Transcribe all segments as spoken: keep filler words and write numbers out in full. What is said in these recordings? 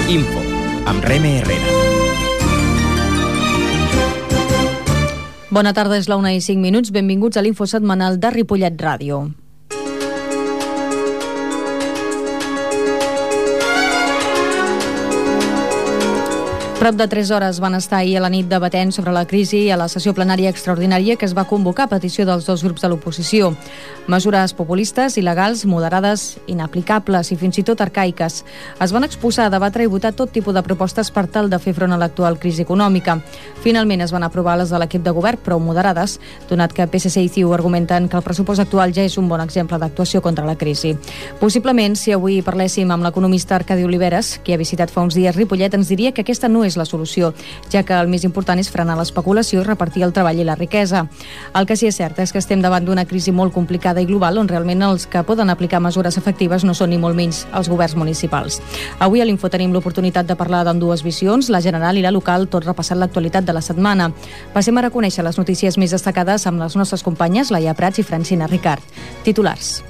Info, amb Reme Herrera. Bona tarda, és la una i cinc minuts. Benvinguts a l'Info setmanal de Ripollet Ràdio. Prop de tres hores van estar ahir a la nit debatent sobre la crisi a la sessió plenària extraordinària que es va convocar a petició dels dos grups de l'oposició. Mesures populistes, il·legals, moderades, inaplicables i fins i tot arcaiques. Es van exposar, debatre i votar tot tipus de propostes per tal de fer front a l'actual crisi econòmica. Finalment es van aprovar les de l'equip de govern, prou moderades, donat que P S C i C I U argumenten que el pressupost actual ja és un bon exemple d'actuació contra la crisi. Possiblement, si avui parléssim amb l'economista Arcadi Oliveres, qui ha visitat fa uns dies Ripollet, ens diria que aquesta no és la solució, ja que el més important és frenar l'especulació i repartir el treball i la riquesa. El que sí és cert és que estem davant d'una crisi molt complicada i global on realment els que poden aplicar mesures efectives no són ni molt menys els governs municipals. Avui a l'Info tenim l'oportunitat de parlar d'ambdues visions, la general i la local, tot repassant l'actualitat de la setmana. Passem a reconèixer les notícies més destacades amb les nostres companyes Laia Prats i Francina Ricard. Titulars.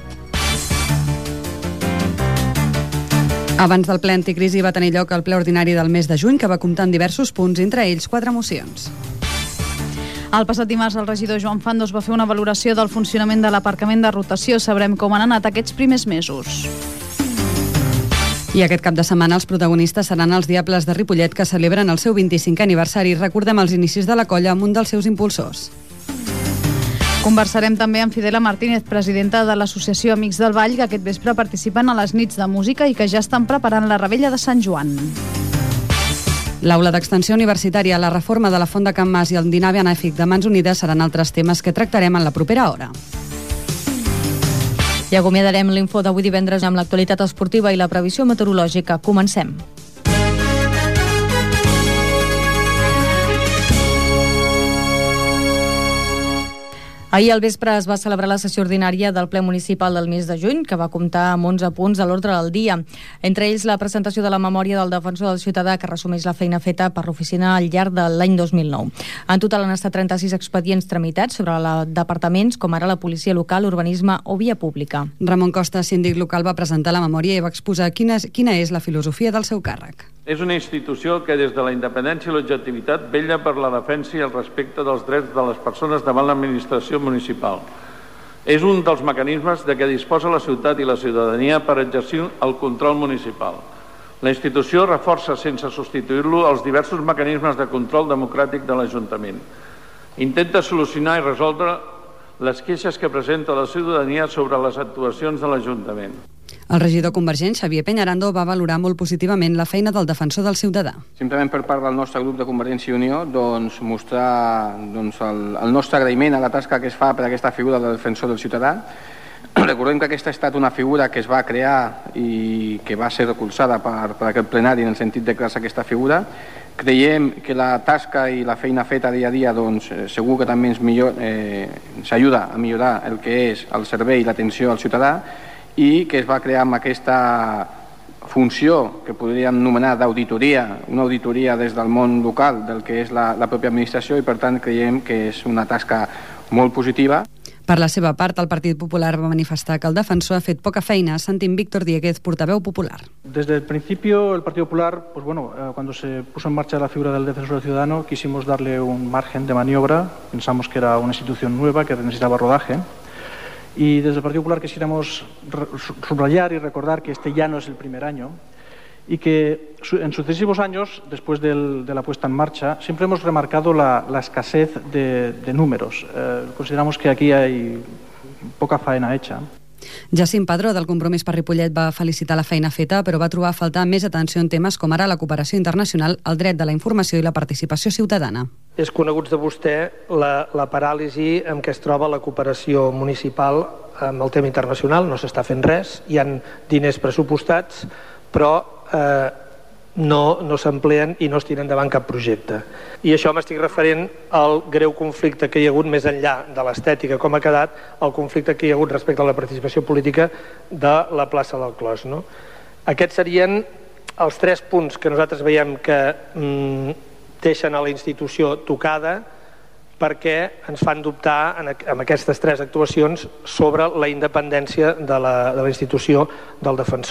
Abans del ple anticrisi va tenir lloc el ple ordinari del mes de juny, que va comptar en diversos punts, entre ells quatre mocions. El passat dimarts el regidor Joan Fandos va fer una valoració del funcionament de l'aparcament de rotació. Sabrem com han anat aquests primers mesos. I aquest cap de setmana els protagonistes seran els Diables de Ripollet, que celebren el seu vint-i-cinquè aniversari. Recordem els inicis de la colla amb un dels seus impulsors. Conversarem també amb Fidela Martínez, presidenta de l'Associació Amics del Vall, que aquest vespre participen a les nits de música i que ja estan preparant la revetlla de Sant Joan. L'aula d'extensió universitària, la reforma de la Font de Can Mas i el dinar benèfic de Mans Unides seran altres temes que tractarem en la propera hora. I acomiadarem l'Info d'avui divendres amb l'actualitat esportiva i la previsió meteorològica. Comencem. Ahir al vespre es va celebrar la sessió ordinària del ple municipal del mes de juny, que va comptar amb onze punts a l'ordre del dia. Entre ells, la presentació de la memòria del defensor del ciutadà, que resumeix la feina feta per l'oficina al llarg de l'any dos mil nou. En total han estat trenta-sis expedients tramitats sobre la departaments, com ara la policia local, urbanisme o via pública. Ramon Costa, síndic local, va presentar la memòria i va exposar quina és, quina és la filosofia del seu càrrec. És una institució que des de la independència i l'objectivitat vetlla per la defensa i el respecte dels drets de les persones davant l'administració municipal. És un dels mecanismes de què disposa la ciutat i la ciutadania per exercir el control municipal. La institució reforça sense substituir-lo els diversos mecanismes de control democràtic de l'Ajuntament. Intenta solucionar i resoldre les queixes que presenta la ciutadania sobre les actuacions de l'Ajuntament. El regidor convergent, Xavier Peñarando, va valorar molt positivament la feina del defensor del ciutadà. Simplement per part del nostre grup de Convergència i Unió, doncs, mostrar doncs, el, el nostre agraïment a la tasca que es fa per aquesta figura del defensor del ciutadà. Recordem que aquesta ha estat una figura que es va crear i que va ser recolzada per, per aquest plenari en el sentit de crear aquesta figura. Creiem que la tasca i la feina feta dia a dia doncs, segur que també ens millor, eh, ens ajuda a millorar el que és el servei i l'atenció al ciutadà, i que es va crear amb aquesta funció que podríem anomenar d'auditoria, una auditoria des del món local del que és la, la pròpia administració, i per tant creiem que és una tasca molt positiva. Per la seva part, el Partit Popular va manifestar que el defensor ha fet poca feina. Sentim Víctor Dieguez, portaveu popular. Desde el principio, el Partido Popular, pues bueno, eh, cuando se puso en marcha la figura del defensor ciudadano, quisimos darle un margen de maniobra. Pensamos que era una institución nueva que necesitaba rodaje. Y desde el Partido Popular quisiéramos subrayar y recordar que este ya no es el primer año y que en sucesivos años, después del, de la puesta en marcha, siempre hemos remarcado la, la escasez de, de números. Eh, consideramos que aquí hay poca faena hecha. Jacint Padró, del Compromís per Ripollet, va felicitar la feina feta, però va trobar a faltar més atenció en temes com ara la cooperació internacional, el dret de la informació i la participació ciutadana. És conegut de vostè la, la paràlisi en què es troba la cooperació municipal amb el tema internacional. No s'està fent res, hi ha diners pressupostats, però eh, no, no s'empleen i no es tira endavant cap projecte. I això m'estic referent al greu conflicte que hi ha hagut més enllà de l'estètica, com ha quedat el conflicte que hi ha hagut respecte a la participació política de la plaça del Clos, no? Aquests serien els tres punts que nosaltres veiem que mm, deixen a la institució tocada, perquè ens fan dubtar en, en aquestes tres actuacions sobre la independència de la, de la institució del defensor.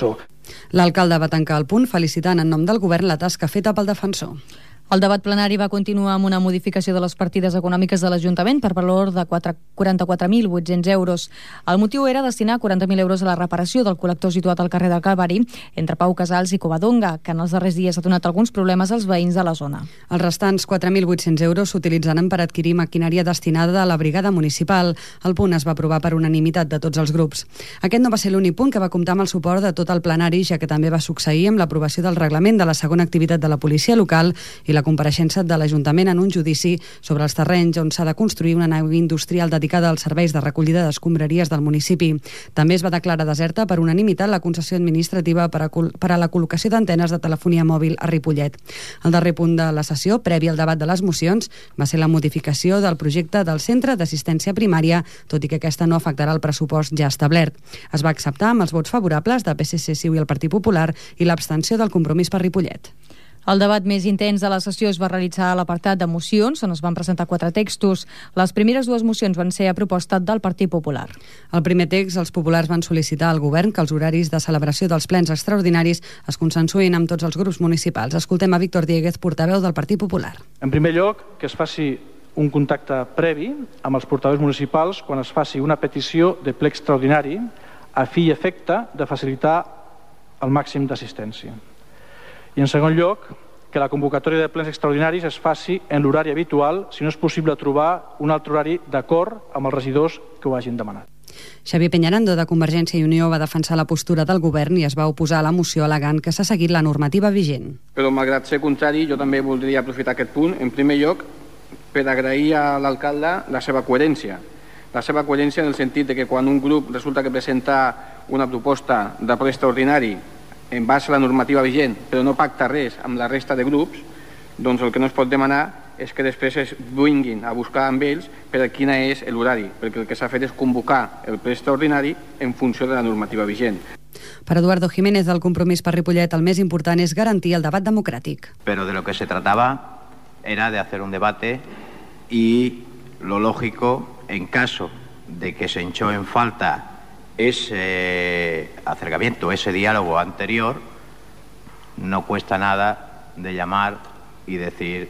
L'alcalde va tancar el punt felicitant en nom del govern la tasca feta pel defensor. El debat plenari va continuar amb una modificació de les partides econòmiques de l'Ajuntament per valor de quaranta-quatre mil vuit-cents euros. El motiu era destinar quaranta mil euros a la reparació del col·lector situat al carrer del Calvari entre Pau Casals i Covadonga, que en els darrers dies ha donat alguns problemes als veïns de la zona. Els restants quatre mil vuit-cents euros s'utilitzaran per adquirir maquinària destinada a la brigada municipal. El punt es va aprovar per unanimitat de tots els grups. Aquest no va ser l'únic punt que va comptar amb el suport de tot el plenari, ja que també va succeir amb l'aprovació del reglament de la segona activitat de la policia local i la compareixença de l'Ajuntament en un judici sobre els terrenys on s'ha de construir una nau industrial dedicada als serveis de recollida d'escombraries del municipi. També es va declarar deserta per unanimitat la concessió administrativa per a, per a la col·locació d'antenes de telefonia mòbil a Ripollet. El darrer punt de la sessió, previ al debat de les mocions, va ser la modificació del projecte del Centre d'Assistència Primària, tot i que aquesta no afectarà el pressupost ja establert. Es va acceptar amb els vots favorables de P S C, C I U i el Partit Popular i l'abstenció del Compromís per Ripollet. El debat més intens de la sessió es va realitzar a l'apartat de mocions, on es van presentar quatre textos. Les primeres dues mocions van ser a proposta del Partit Popular. Al primer text, els populars van sol·licitar al govern que els horaris de celebració dels plens extraordinaris es consensuïn amb tots els grups municipals. Escoltem a Víctor Dieguez, portaveu del Partit Popular. En primer lloc, que es faci un contacte previ amb els portaveus municipals quan es faci una petició de ple extraordinari a fi i efecte de facilitar el màxim d'assistència. I en segon lloc, que la convocatòria de plens extraordinaris es faci en l'horari habitual, si no és possible trobar un altre horari d'acord amb els regidors que ho hagin demanat. Xavier Peñarando, de Convergència i Unió, va defensar la postura del govern i es va oposar a la moció al·legant que s'ha seguit la normativa vigent. Però malgrat ser contrari, jo també voldria aprofitar aquest punt, en primer lloc, per agrair a l'alcalde la seva coherència. La seva coherència en el sentit de que quan un grup resulta que presenta una proposta de ple extraordinari en base a la normativa vigent, però no pacta res amb la resta de grups, doncs el que no es pot demanar és que després es vinguin a buscar amb ells per a quina és l'horari, perquè el que s'ha fet és convocar el ple extraordinari en funció de la normativa vigent. Per Eduardo Jiménez, del Compromís per Ripollet, el més important és garantir el debat democràtic. Pero de lo que se trataba era de hacer un debate y lo lógico, en caso de que se echó en falta ese acercamiento, ese diálogo anterior, no cuesta nada de llamar y decir,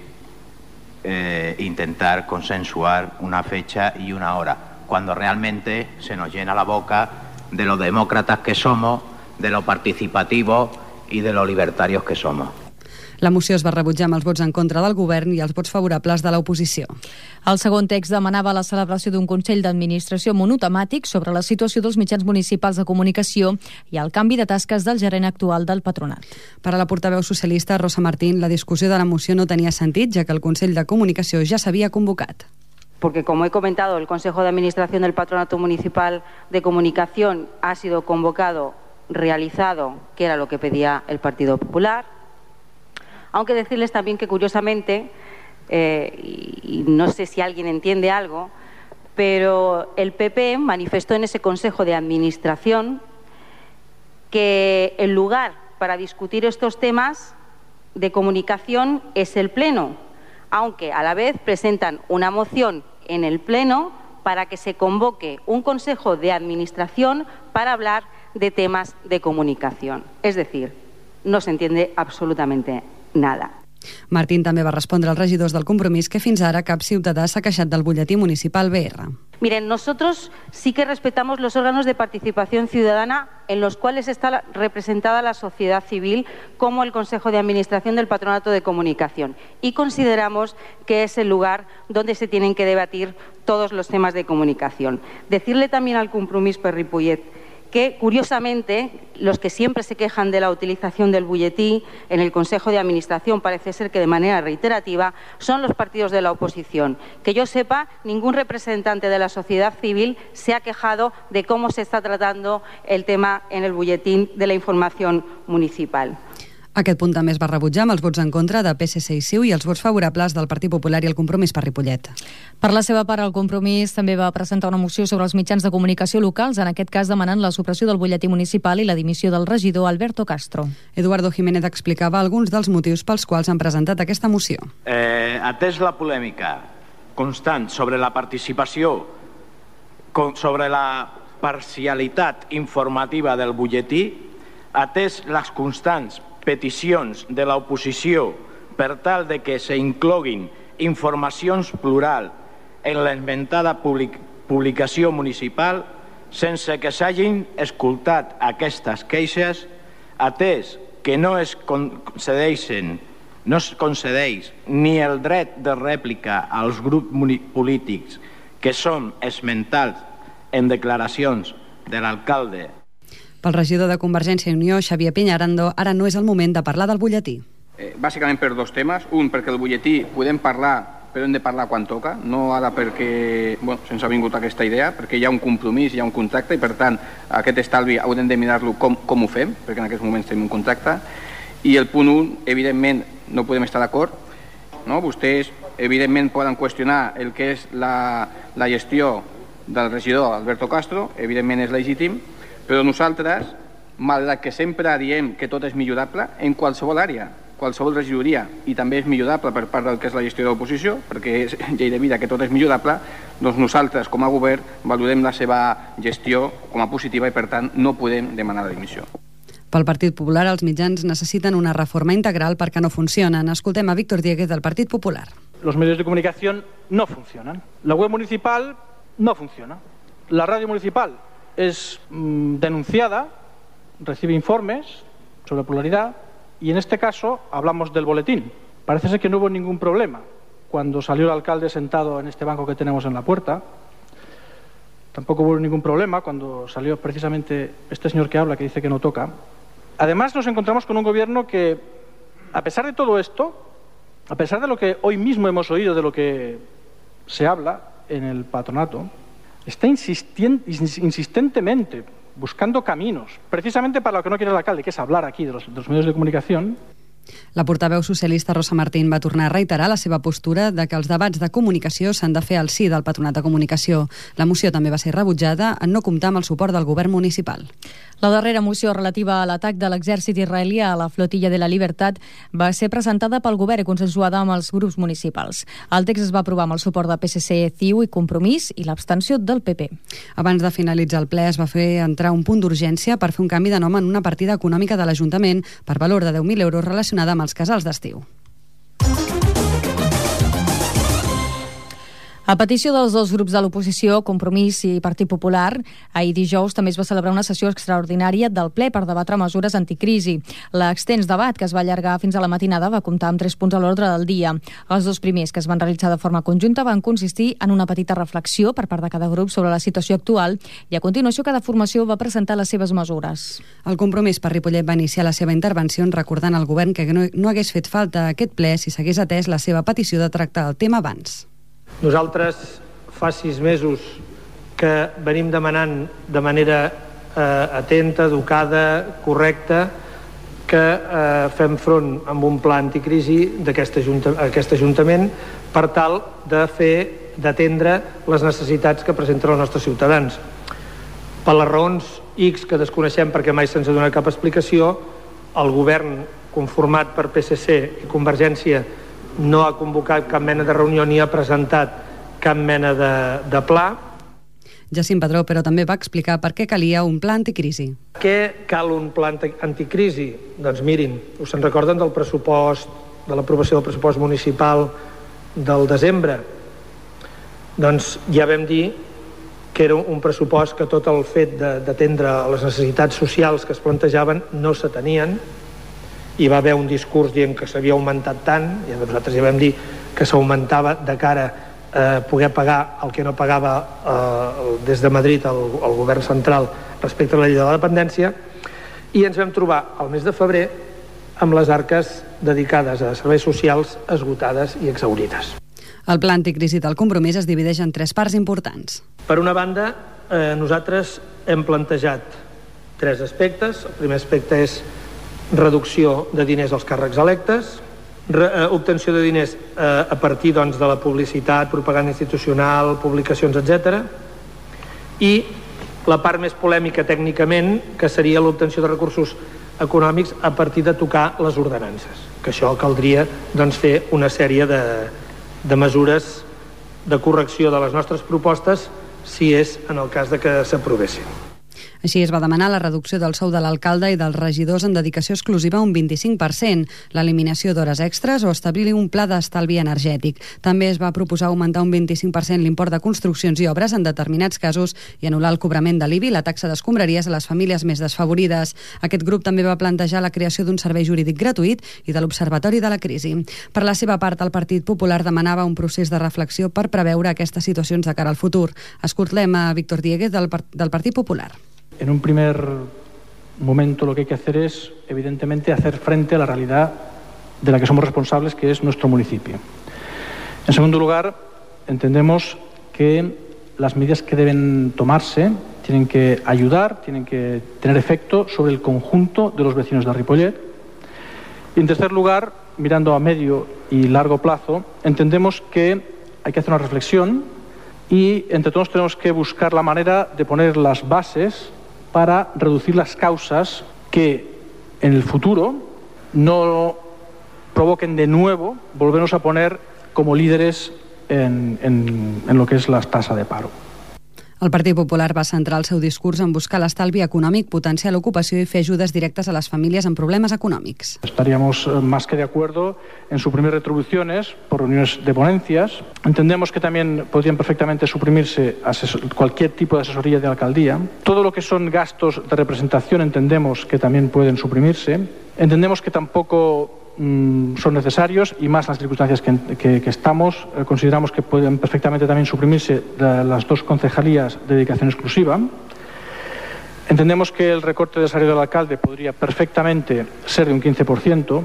eh, intentar consensuar una fecha y una hora, cuando realmente se nos llena la boca de lo demócratas que somos, de lo participativos y de lo libertarios que somos. La moció es va rebutjar amb els vots en contra del govern i els vots favorables de l'oposició. El segon text demanava la celebració d'un Consell d'Administració monotemàtic sobre la situació dels mitjans municipals de comunicació i el canvi de tasques del gerent actual del patronat. Per a la portaveu socialista, Rosa Martín, la discussió de la moció no tenia sentit, ja que el Consell de Comunicació ja s'havia convocat. Porque, como he comentado, el Consejo de Administración del Patronato Municipal de Comunicación ha sido convocado, realizado, que era lo que pedía el Partido Popular. Aunque decirles también que, curiosamente, eh, y, y no sé si alguien entiende algo, pero el P P manifestó en ese Consejo de Administración que el lugar para discutir estos temas de comunicación es el Pleno, aunque a la vez presentan una moción en el Pleno para que se convoque un Consejo de Administración para hablar de temas de comunicación. Es decir, no se entiende absolutamente nada. Martín també va respondre als regidors del Compromís que fins ara cap ciutadà s'ha queixat del butlletí municipal B R. Miren, nosotros sí que respetamos los órganos de participación ciudadana en los cuales está representada la sociedad civil, como el Consejo de Administración del Patronato de Comunicación, y consideramos que es el lugar donde se tienen que debatir todos los temas de comunicación. Decirle también al Compromís per Ripollet que, curiosamente, los que siempre se quejan de la utilización del bulletí en el Consejo de Administración, parece ser que de manera reiterativa, son los partidos de la oposición. Que yo sepa, ningún representante de la sociedad civil se ha quejado de cómo se está tratando el tema en el bulletín de la información municipal. Aquest punt també es va rebutjar amb els vots en contra de P S C i C I U i els vots favorables del Partit Popular i el Compromís per Ripollet. Per la seva part, el Compromís també va presentar una moció sobre els mitjans de comunicació locals, en aquest cas demanant la supressió del butlletí municipal i la dimissió del regidor Alberto Castro. Eduardo Jiménez explicava alguns dels motius pels quals han presentat aquesta moció. Eh, atès la polèmica constant sobre la participació, sobre la parcialitat informativa del butlletí, atès les constants peticions de l'oposició per tal de que s'incloguin informacions plural en l'esmentada public publicació municipal sense que s'hagin escoltat aquestes queixes, atès que no es concedeixen no es concedeix ni el dret de rèplica als grups polítics que són esmentats en declaracions de l'alcalde. Pel regidor de Convergència i Unió, Xavier Peñarando, ara no és el moment de parlar del butlletí. Eh, bàsicament per dos temes. Un, perquè el butlletí podem parlar, però hem de parlar quan toca, no ara perquè bueno, se'ns ha vingut aquesta idea, perquè hi ha un compromís, hi ha un contracte, i per tant aquest estalvi haurem de mirar-lo com, com ho fem, perquè en aquests moments tenim un contracte. I el punt un, evidentment, no podem estar d'acord. No? Vostès, evidentment, poden qüestionar el que és la, la gestió del regidor Alberto Castro, evidentment és legítim, però nosaltres, malgrat que sempre diem que tot és millorable, en qualsevol àrea, qualsevol regidoria, i també és millorable per part del que és la gestió de l'oposició, perquè és llei de vida que tot és millorable, doncs nosaltres, com a govern, valorem la seva gestió com a positiva i, per tant, no podem demanar la dimissió. Pel Partit Popular, els mitjans necessiten una reforma integral perquè no funcionen. Escoltem a Víctor Dieguez del Partit Popular. Los medios de comunicación no funcionan. La web municipal no funciona. La radio municipal es mmm, denunciada, recibe informes sobre pluralidad y en este caso hablamos del boletín. Parece ser que no hubo ningún problema cuando salió el alcalde sentado en este banco que tenemos en la puerta. Tampoco hubo ningún problema cuando salió precisamente este señor que habla, que dice que no toca. Además, nos encontramos con un gobierno que, a pesar de todo esto, a pesar de lo que hoy mismo hemos oído, de lo que se habla en el patronato, está insistentemente buscando caminos, precisamente para lo que no quiere el alcalde, que es hablar aquí de los, de los medios de comunicación. La portaveu socialista Rosa Martín va tornar a reiterar la seva postura de que els debats de comunicació s'han de fer al si del Patronat de Comunicació. La moció també va ser rebutjada en no comptar amb el suport del govern municipal. La darrera moció relativa a l'atac de l'exèrcit israelià a la flotilla de la Libertat va ser presentada pel govern i consensuada amb els grups municipals. El text es va aprovar amb el suport de P S C, C I U i Compromís i l'abstenció del P P. Abans de finalitzar el ple es va fer entrar un punt d'urgència per fer un canvi de nom en una partida econòmica de l'Ajuntament per valor de deu mil euros relacionada amb els casals d'estiu. A petició dels dos grups de l'oposició, Compromís i Partit Popular, ahir dijous també es va celebrar una sessió extraordinària del ple per debatre mesures anticrisi. L'extens debat, que es va allargar fins a la matinada, va comptar amb tres punts a l'ordre del dia. Els dos primers, que es van realitzar de forma conjunta, van consistir en una petita reflexió per part de cada grup sobre la situació actual i a continuació cada formació va presentar les seves mesures. El Compromís per Ripollet va iniciar la seva intervenció recordant al govern que no, no hagués fet falta aquest ple si s'hagués atès la seva petició de tractar el tema abans. Nosaltres fa sis mesos que venim demanant de manera eh, atenta, educada, correcta, que eh, fem front amb un pla anticrisi d'aquest aquest Ajuntament per tal de fer, d'atendre les necessitats que presenten els nostres ciutadans. Per les raons X que desconeixem perquè mai se'ns ha donat cap explicació, el govern conformat per P S C i Convergència no ha convocat cap mena de reunió ni ha presentat cap mena de, de pla. Jacint Padró, però també va explicar per què calia un pla anticrisi. Què cal un pla anticrisi? Doncs mirin, us en recorden del pressupost, de l'aprovació del pressupost municipal del desembre? Doncs ja vam dir que era un pressupost que tot el fet d'atendre les necessitats socials que es plantejaven no s'atenien. Hi va haver un discurs dient que s'havia augmentat tant, i nosaltres ja vam dir que s'augmentava de cara a poder pagar el que no pagava eh, des de Madrid el, el govern central respecte a la llei de la dependència, i ens vam trobar al mes de febrer amb les arques dedicades a serveis socials esgotades i exhaurides. El pla anticrisi del Compromís es divideix en tres parts importants. Per una banda, eh, nosaltres hem plantejat tres aspectes. El primer aspecte és reducció de diners als càrrecs electes, re, eh, obtenció de diners eh, a partir doncs, de la publicitat, propaganda institucional, publicacions, etcètera. I la part més polèmica tècnicament, que seria l'obtenció de recursos econòmics a partir de tocar les ordenances, que això caldria doncs, fer una sèrie de, de mesures de correcció de les nostres propostes si és en el cas de que s'aprovessin. Així es va demanar la reducció del sou de l'alcalde i dels regidors en dedicació exclusiva un vint-i-cinc per cent, l'eliminació d'hores extres o establir un pla d'estalvi energètic. També es va proposar augmentar un vint-i-cinc per cent l'import de construccions i obres en determinats casos i anul·lar el cobrament de l'I B I i la taxa d'escombraries a les famílies més desfavorides. Aquest grup també va plantejar la creació d'un servei jurídic gratuït i de l'Observatori de la Crisi. Per la seva part, el Partit Popular demanava un procés de reflexió per preveure aquestes situacions de cara al futur. Escoltem a Víctor Dieguez del, del Partit Popular. En un primer momento lo que hay que hacer es, evidentemente, hacer frente a la realidad de la que somos responsables, que es nuestro municipio. En segundo lugar, entendemos que las medidas que deben tomarse tienen que ayudar, tienen que tener efecto sobre el conjunto de los vecinos de Ripollet. Y en tercer lugar, mirando a medio y largo plazo, entendemos que hay que hacer una reflexión y entre todos tenemos que buscar la manera de poner las bases para reducir las causas que en el futuro no provoquen de nuevo volvernos a poner como líderes en, en, en lo que es la tasa de paro. El Partit Popular va centrar el seu discurs en buscar l'estalvi econòmic, potenciar l'ocupació i fer ajudes directes a les famílies amb problemes econòmics. Estaríamos más que de acuerdo en suprimir retribuciones por reuniones de ponencias. Entendemos que también podrían perfectamente suprimirse cualquier tipo de asesoría de alcaldía. Todo lo que son gastos de representación entendemos que también pueden suprimirse. Entendemos que tampoco son necesarios y más en las circunstancias que, que, que estamos. Eh, consideramos que pueden perfectamente también suprimirse la, las dos concejalías de dedicación exclusiva. Entendemos que el recorte del salario del alcalde podría perfectamente ser de un quince por ciento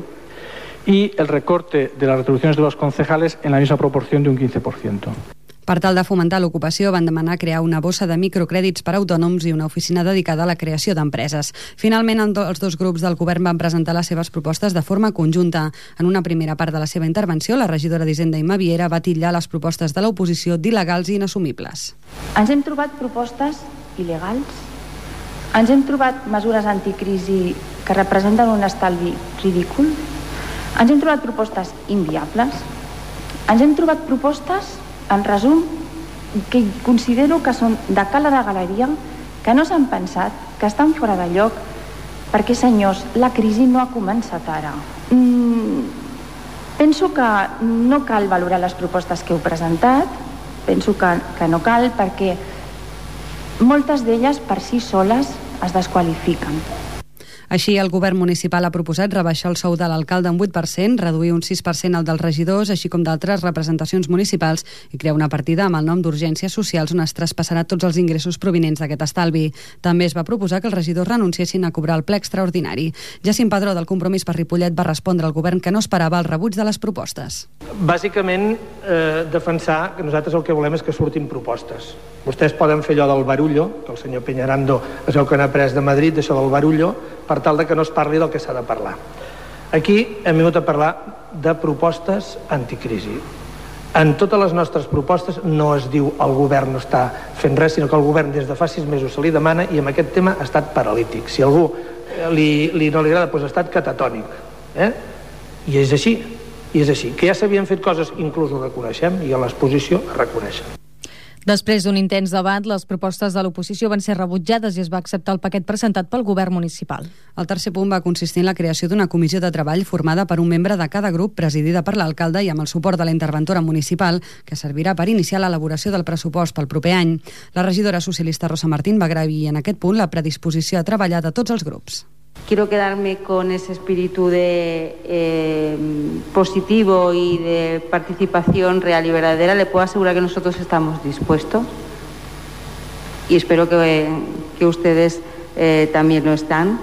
y el recorte de las retribuciones de los concejales en la misma proporción de un quince por ciento. Per tal de fomentar l'ocupació, van demanar crear una bossa de microcrèdits per a autònoms i una oficina dedicada a la creació d'empreses. Finalment, els dos grups del govern van presentar les seves propostes de forma conjunta. En una primera part de la seva intervenció, la regidora d'Hisenda i Maviera va titllar les propostes de l'oposició d'il·legals i inassumibles. Ens hem trobat propostes il·legals, ens hem trobat mesures anticrisi que representen un estalvi ridícul, ens hem trobat propostes inviables, ens hem trobat propostes, en resum, que considero que són de cala de galeria, que no s'han pensat, que estan fora de lloc, perquè, senyors, la crisi no ha començat ara. Mm, penso que no cal valorar les propostes que heu presentat, penso que, que no cal, perquè moltes d'elles per si soles es desqualifiquen. Així, el govern municipal ha proposat rebaixar el sou de l'alcalde un vuit per cent, reduir un sis per cent el dels regidors, així com d'altres representacions municipals, i crear una partida amb el nom d'urgències socials on es traspassarà tots els ingressos provinents d'aquest estalvi. També es va proposar que els regidors renunciessin a cobrar el ple extraordinari. Jacint Padró, del Compromís per Ripollet, va respondre al govern que no esperava el rebuig de les propostes. Bàsicament, eh, defensar que nosaltres el que volem és que surtin propostes. Vostès poden fer allò del barullo, que el senyor Peñarando es veu que n'ha après de Madrid, això del barullo, per tal de que no es parli del que s'ha de parlar. Aquí hem vingut a parlar de propostes anticrisi. En totes les nostres propostes no es diu el govern no està fent res, sinó que el govern des de fa sis mesos se li demana i amb aquest tema ha estat paralític. Si a algú li, li no li agrada, doncs ha estat catatònic. Eh? I és així, i és així. Que ja s'havien fet coses, inclús ho reconeixem, i a l'exposició es reconeixen. Després d'un intens debat, les propostes de l'oposició van ser rebutjades i es va acceptar el paquet presentat pel govern municipal. El tercer punt va consistir en la creació d'una comissió de treball formada per un membre de cada grup, presidida per l'alcalde i amb el suport de la interventora municipal, que servirà per iniciar l'elaboració del pressupost pel proper any. La regidora socialista Rosa Martín va agrair en aquest punt la predisposició a treballar de tots els grups. Quiero quedarme con ese espíritu de eh, positivo y de participación real y verdadera. Le puedo asegurar que nosotros estamos dispuestos y espero que, que ustedes eh, también lo están.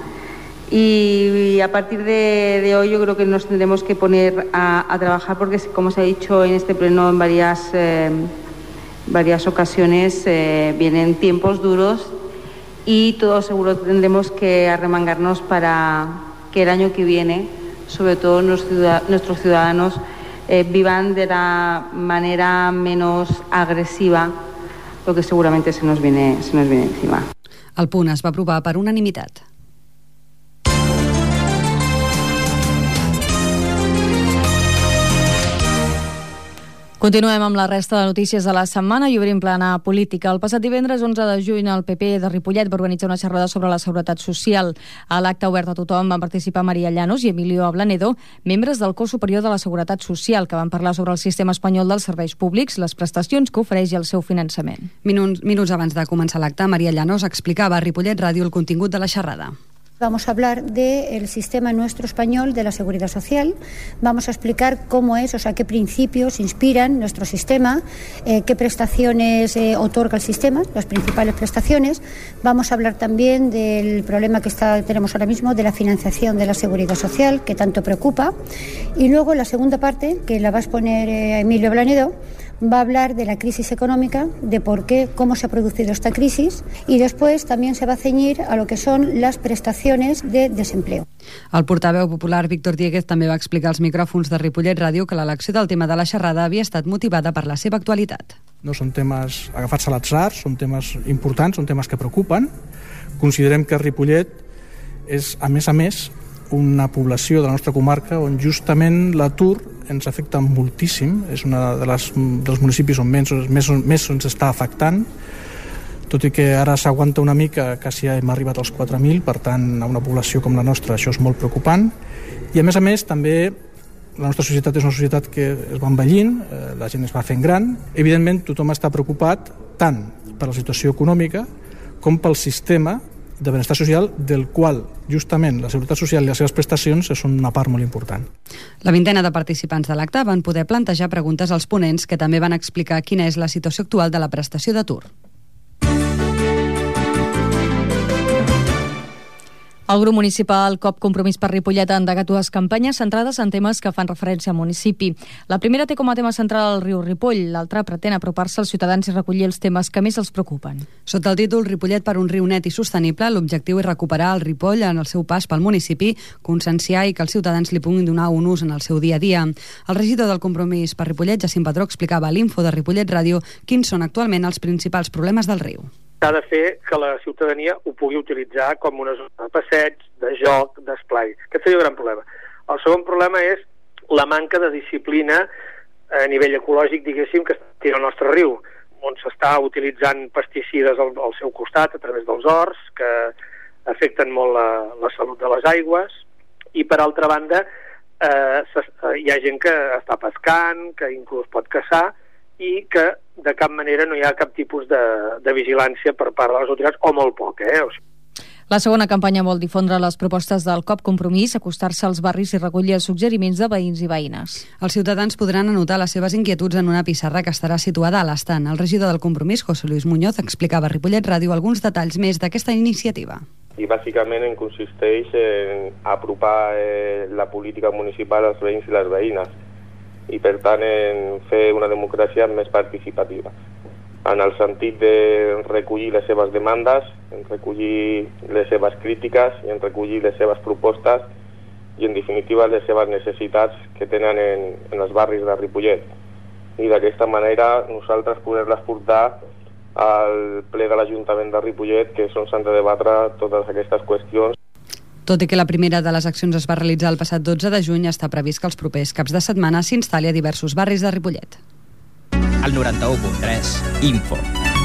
Y, y a partir de, de hoy yo creo que nos tendremos que poner a, a trabajar porque, como se ha dicho en este pleno en varias, eh, varias ocasiones, eh, vienen tiempos duros. Y todos seguro tendremos que arremangarnos para que el año que viene, sobre todo nuestros ciudadanos, eh, vivan de la manera menos agresiva, lo que seguramente se nos viene, se nos viene encima. El punt es va aprovar per unanimitat. Continuem amb la resta de notícies de la setmana i obrim plana política. El passat divendres onze de juny el P P de Ripollet va organitzar una xerrada sobre la seguretat social. A l'acte obert a tothom van participar Maria Llanos i Emilio Ablanedo, membres del cos superior de la Seguretat Social, que van parlar sobre el sistema espanyol dels serveis públics, les prestacions que ofereix i el seu finançament. Minuts, minuts abans de començar l'acte, Maria Llanos explicava a Ripollet Ràdio el contingut de la xerrada. Vamos a hablar del sistema nuestro español de la seguridad social. Vamos a explicar cómo es, o sea, qué principios inspiran nuestro sistema, eh, qué prestaciones eh, otorga el sistema, las principales prestaciones. Vamos a hablar también del problema que está, tenemos ahora mismo de la financiación de la seguridad social, que tanto preocupa. Y luego la segunda parte, que la va a exponer eh, Emilio Ablanedo, va a hablar de la crisis económica, de por qué, cómo se ha producido esta crisis, y después también se va a ceñir a lo que son las prestaciones de desempleo. El portaveu popular Víctor Dieguez també va explicar als micròfons de Ripollet Ràdio que l'elecció del tema de la xerrada havia estat motivada per la seva actualitat. No són temes agafats a l'atzar, són temes importants, són temes que preocupen. Considerem que Ripollet és, a més a més, una població de la nostra comarca on justament l'atur ens afecta moltíssim, és un de les, dels municipis on més, més, més ens està afectant, tot i que ara s'aguanta una mica, quasi hem arribat als quatre mil, per tant, a una població com la nostra això és molt preocupant, i a més a més també la nostra societat és una societat que es va envellint, eh, la gent es va fent gran, evidentment tothom està preocupat tant per la situació econòmica com pel sistema de benestar social, del qual justament la Seguretat Social i les seves prestacions són una part molt important. La vintena de participants de l'acte van poder plantejar preguntes als ponents, que també van explicar quina és la situació actual de la prestació d'atur. El grup municipal COP Compromís per Ripollet ha endegat dues campanyes centrades en temes que fan referència al municipi. La primera té com a tema central el riu Ripoll, l'altra pretén apropar-se als ciutadans i recollir els temes que més els preocupen. Sota el títol Ripollet per un riu net i sostenible, l'objectiu és recuperar el Ripoll en el seu pas pel municipi, conscienciar i que els ciutadans li puguin donar un ús en el seu dia a dia. El regidor del Compromís per Ripollet, Jacint Padró, explicava a l'Info de Ripollet Ràdio quins són actualment els principals problemes del riu. S'ha de fer que la ciutadania ho pugui utilitzar com una zona de passeig, de joc, d'esplai. Aquest seria el gran problema. El segon problema és la manca de disciplina a nivell ecològic, diguéssim, que té el nostre riu, on s'està utilitzant pesticides al, al seu costat a través dels horts, que afecten molt la, la salut de les aigües, i per altra banda eh, hi ha gent que està pescant, que inclús pot caçar, i que de cap manera no hi ha cap tipus de, de vigilància per part de les autoritats, o molt poc, eh? O sigui... La segona campanya vol difondre les propostes del COP Compromís, acostar-se als barris i recollir els suggeriments de veïns i veïnes. Els ciutadans podran anotar les seves inquietuds en una pissarra que estarà situada a l'estant. El regidor del Compromís, José Luis Muñoz, explicava a Ripollet Ràdio alguns detalls més d'aquesta iniciativa. I bàsicament en consisteix en apropar eh, la política municipal als veïns i les veïnes, i per tant en fer una democràcia més participativa, en el sentit de recollir les seves demandes, en recollir les seves crítiques i en recollir les seves propostes i en definitiva les seves necessitats que tenen en, en els barris de Ripollet, i d'aquesta manera nosaltres poder-les portar al ple de l'Ajuntament de Ripollet, que és on s'han de debatre totes aquestes qüestions. Tot i que la primera de les accions es va realitzar el passat dotze de juny, està previst que els propers caps de setmana s'instal·li a diversos barris de Ripollet. El noranta-u punt tres, Info.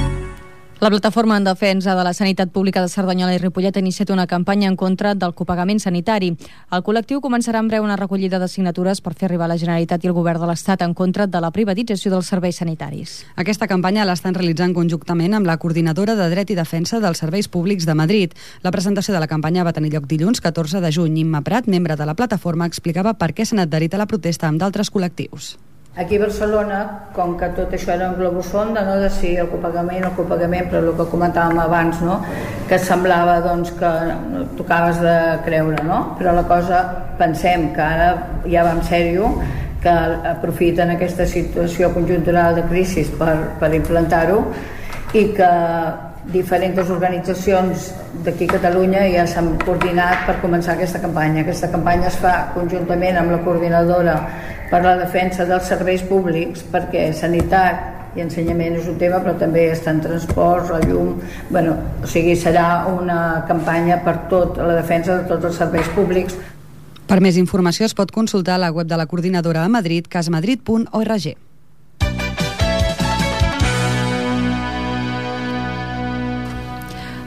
La plataforma en defensa de la sanitat pública de Cerdanyola i Ripollet ha iniciat una campanya en contra del copagament sanitari. El col·lectiu començarà en breu una recollida de signatures per fer arribar a la Generalitat i el Govern de l'Estat en contra de la privatització dels serveis sanitaris. Aquesta campanya l'estan realitzant conjuntament amb la Coordinadora de Dret i Defensa dels Serveis Públics de Madrid. La presentació de la campanya va tenir lloc dilluns catorze de juny. Imma Prat, membre de la plataforma, explicava per què s'han adherit a la protesta amb d'altres col·lectius. Aquí a Barcelona, com que tot això era un globus sonda, no, de si el copagament, el copagament, però el que comentàvem abans, no, que semblava doncs, que tocaves de creure, no? Però la cosa, pensem que ara ja va en sèrio, que aprofiten aquesta situació conjuntural de crisi per, per implantar-ho, i que diferents organitzacions d'aquí a Catalunya ja s'han coordinat per començar aquesta campanya. Aquesta campanya es fa conjuntament amb la Coordinadora per la Defensa dels Serveis Públics, perquè sanitat i ensenyament és un tema, però també està en transport, la llum, bueno, o sigui, serà una campanya per tot, la defensa de tots els serveis públics. Per més informació es pot consultar a la web de la Coordinadora a Madrid, casmadrid punt org.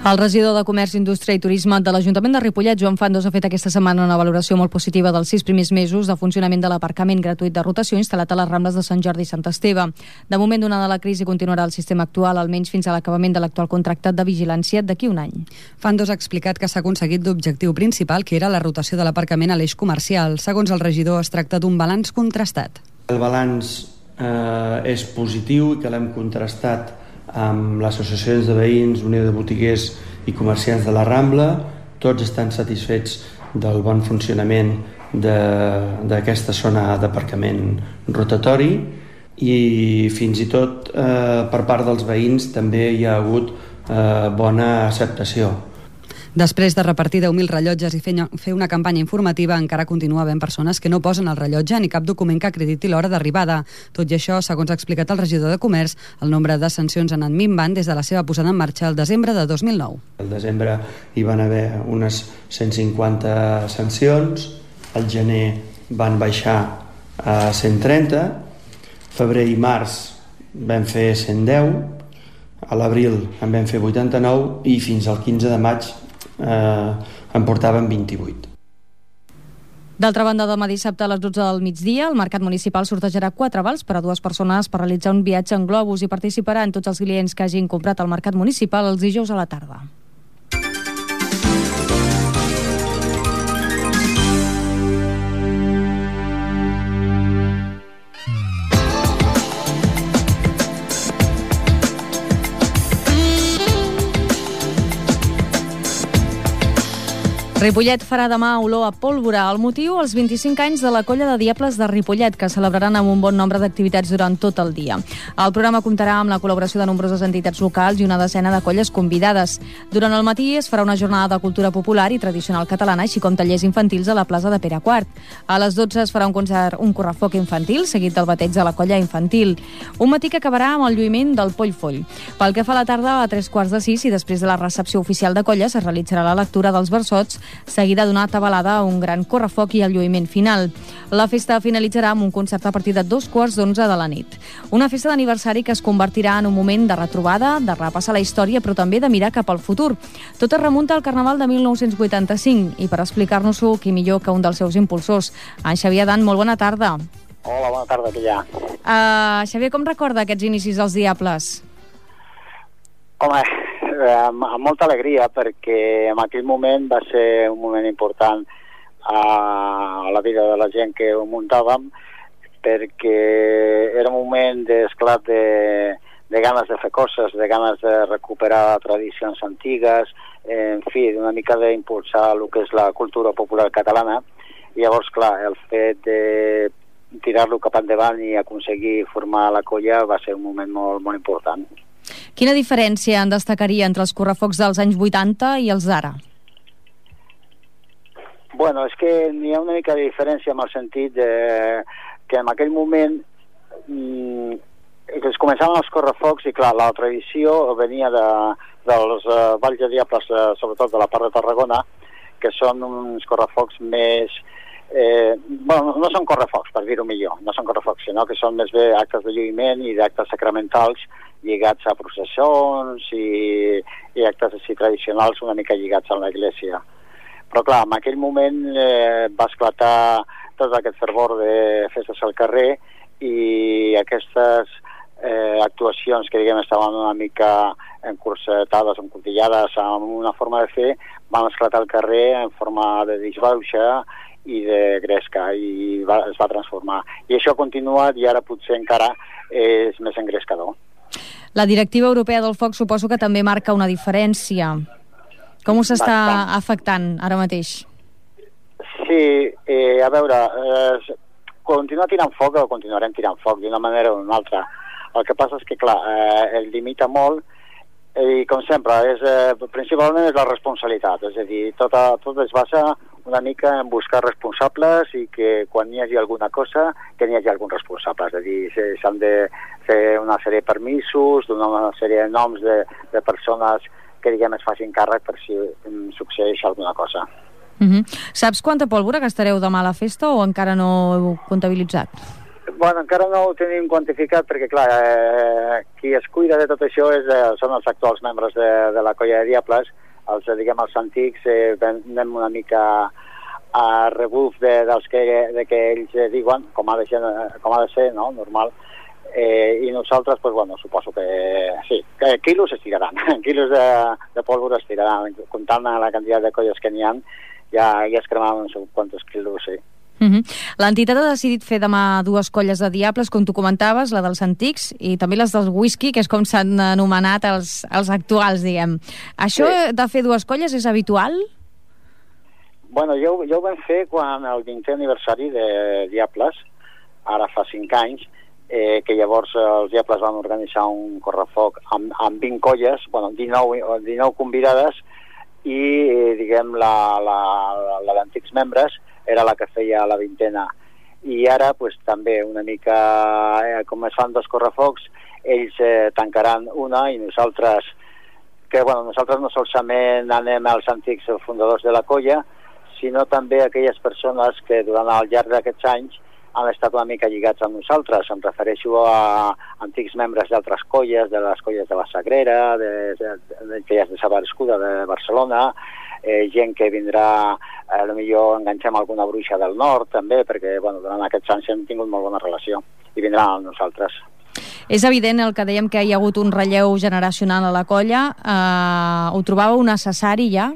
El regidor de Comerç, Indústria i Turisme de l'Ajuntament de Ripollet, Joan Fandos, ha fet aquesta setmana una valoració molt positiva dels sis primers mesos de funcionament de l'aparcament gratuït de rotació instal·lat a les Rambles de Sant Jordi i Sant Esteve. De moment, donada la crisi, continuarà el sistema actual, almenys fins a l'acabament de l'actual contracte de vigilància d'aquí un any. Fandos ha explicat que s'ha aconseguit l'objectiu principal, que era la rotació de l'aparcament a l'eix comercial. Segons el regidor, es tracta d'un balanç contrastat. El balanç eh, és positiu i que l'hem contrastat amb les associacions de veïns, Unió de Botiguers i Comerciants de la Rambla. Tots estan satisfets del bon funcionament d'aquesta zona d'aparcament rotatori i fins i tot eh, per part dels veïns també hi ha hagut eh, bona acceptació. Després de repartir deu mil rellotges i fer una campanya informativa, encara continua havent persones que no posen el rellotge ni cap document que acrediti l'hora d'arribada. Tot i això, segons ha explicat el regidor de Comerç, el nombre de sancions ha anat minvant des de la seva posada en marxa el desembre de dos mil nou. Al desembre hi van haver unes cent cinquanta sancions, al gener van baixar a cent trenta, febrer i març vam fer cent deu, a l'abril en vam fer vuitanta-nou i fins al quinze de maig Eh, en portaven vint-i-vuit. D'altra banda, demà dissabte a les dotze del migdia, el Mercat Municipal sortejarà quatre vals per a dues persones per realitzar un viatge en globus i participaran tots els clients que hagin comprat al Mercat Municipal els dijous a la tarda. Ripollet farà demà olor a pólvora. El motiu, els vint-i-cinc anys de la Colla de Diables de Ripollet, que celebraran amb un bon nombre d'activitats durant tot el dia. El programa comptarà amb la col·laboració de nombroses entitats locals i una decena de colles convidades. Durant el matí es farà una jornada de cultura popular i tradicional catalana, així com tallers infantils a la plaça de Pere quart. A les dotze es farà un concert, un correfoc infantil, seguit del bateig de la colla infantil. Un matí que acabarà amb el lluïment del Poll Foll. Pel que fa a la tarda, a tres quarts de sis i després de la recepció oficial de colles, es realitzarà la lectura dels versots, seguida d'una tabalada, un gran correfoc i el lluïment final. La festa finalitzarà amb un concert a partir de dos quarts d'onze de la nit. Una festa d'aniversari que es convertirà en un moment de retrobada, de repassar la història, però també de mirar cap al futur. Tot es remunta al Carnaval de mil nou-cents vuitanta-cinc i per explicar-nos-ho, qui millor que un dels seus impulsors. En Xavier Dan, molt bona tarda. Hola, bona tarda, que hi ha. Uh, Xavier, com recorda aquests inicis dels Diables? Home, amb, amb molta alegria, perquè en aquell moment va ser un moment important a la vida de la gent que ho muntàvem, perquè era un moment d'esclat de, de ganes de fer coses, de ganes de recuperar tradicions antigues, en fi, una mica d'impulsar el que és la cultura popular catalana. I llavors, clar, el fet de tirar-lo cap endavant i aconseguir formar la colla va ser un moment molt, molt important. Quina diferència en destacaria entre els correfocs dels anys vuitanta i els d'ara? Bueno, és que n'hi ha una mica de diferència en el sentit de que en aquell moment mmm, es començaven els correfocs i clar, la tradició venia de, dels uh, Valls de Diables, uh, sobretot de la part de Tarragona, que són uns correfocs més... Eh, bueno, no són correfocs, per dir-ho millor, no són correfocs, sinó que són més bé actes de lluïment i d'actes sacramentals lligats a processons i, i actes així tradicionals una mica lligats a l'església. Però clar, en aquell moment eh, va esclatar tot aquest fervor de festes al carrer i aquestes eh, actuacions que diguem estaven una mica encursetades, encurtillades amb una forma de fer, van esclatar al carrer en forma de disbauxa i de gresca i va, es va transformar. I això ha continuat i ara potser encara és més engrescador. La directiva europea del foc suposo que també marca una diferència. Com us està Bastant. afectant ara mateix? Sí, eh, a veure, eh, continuar tirant foc o continuarem tirant foc d'una manera o d'una altra. El que passa és que, clar, eh, el limita molt i, com sempre, és, eh, principalment és la responsabilitat. És a dir, tot, a, tot es basa una mica en buscar responsables i que quan hi hagi alguna cosa, que n'hi hagi algun responsable. És a dir, s'han de fer una sèrie de permisos, donar una sèrie de noms de, de persones que, diguem, es facin càrrec per si um, succeeix alguna cosa. Uh-huh. Saps quanta pólvora gastareu demà a la festa o encara no heu comptabilitzat? Bueno, encara no ho tenim quantificat perquè, clar, eh, qui es cuida de tot això és, eh, són els actuals membres de, de la colla de Diables. Els, diguem, els antics eh, anem una mica a rebuf de, dels que, de que ells eh, diuen, com ha de ser, com ha de ser, no?, normal. Eh, I nosaltres, pues, bueno, suposo que sí, que quilos es tiraran, quilos de, de pólvora es tiraran, comptant la quantitat de colles que n'hi ha, ja, ja es cremaven uns quantos quilos, sí. Uh -huh. L'entitat ha decidit fer demà dues colles de diables, com tu comentaves, la dels antics i també les del whisky, que és com s'han anomenat els, els actuals, diguem. Això sí. De fer dues colles és habitual? Bueno, jo, jo ho vam fer quan el vintè aniversari de Diables, ara fa cinc anys, eh, que llavors els Diables van organitzar un correfoc amb, amb vint colles, bueno, dinou, dinou convidades, i, eh, diguem, la, la, la d'antics membres era la que feia la vintena. I ara, pues, també una mica, eh, com es fan dos correfocs, ells eh, tancaran una i nosaltres, que bueno, nosaltres no solament anem als antics fundadors de la colla, sinó també aquelles persones que durant el llarg d'aquests anys han estat una mica lligats amb nosaltres. Em refereixo a antics membres d'altres colles, de les colles de la Sagrera, de, de, de, de, de Sabarescuda de Barcelona, eh, gent que vindrà, eh, potser enganxem alguna bruixa del nord també, perquè bueno, durant aquests anys hem tingut molt bona relació i vindran amb nosaltres. És evident el que dèiem, que hi ha hagut un relleu generacional a la colla. Eh, ho trobàveu necessari ja?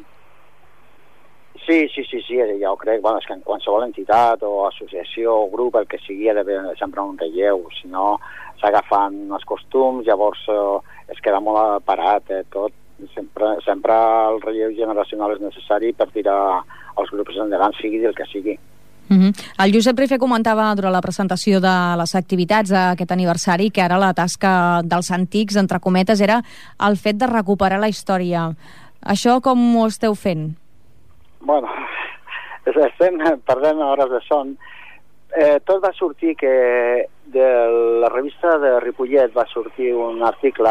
Sí, sí, sí, sí, ja ho crec. Bueno, és que en qualsevol entitat o associació o grup, el que sigui, ha d'haver sempre un relleu, si no s'agafen els costums, llavors eh, es queda molt parat eh, tot. Sempre, sempre el relleu generacional és necessari per tirar els grups endavant, sigui del que sigui. Uh -huh. El Josep Rifé comentava durant la presentació de les activitats d'aquest aniversari que ara la tasca dels antics, entre cometes, era el fet de recuperar la història. Això com ho esteu fent? Bueno, estem perdent hores de son. Eh, tot va sortir que de la revista de Ripollet va sortir un article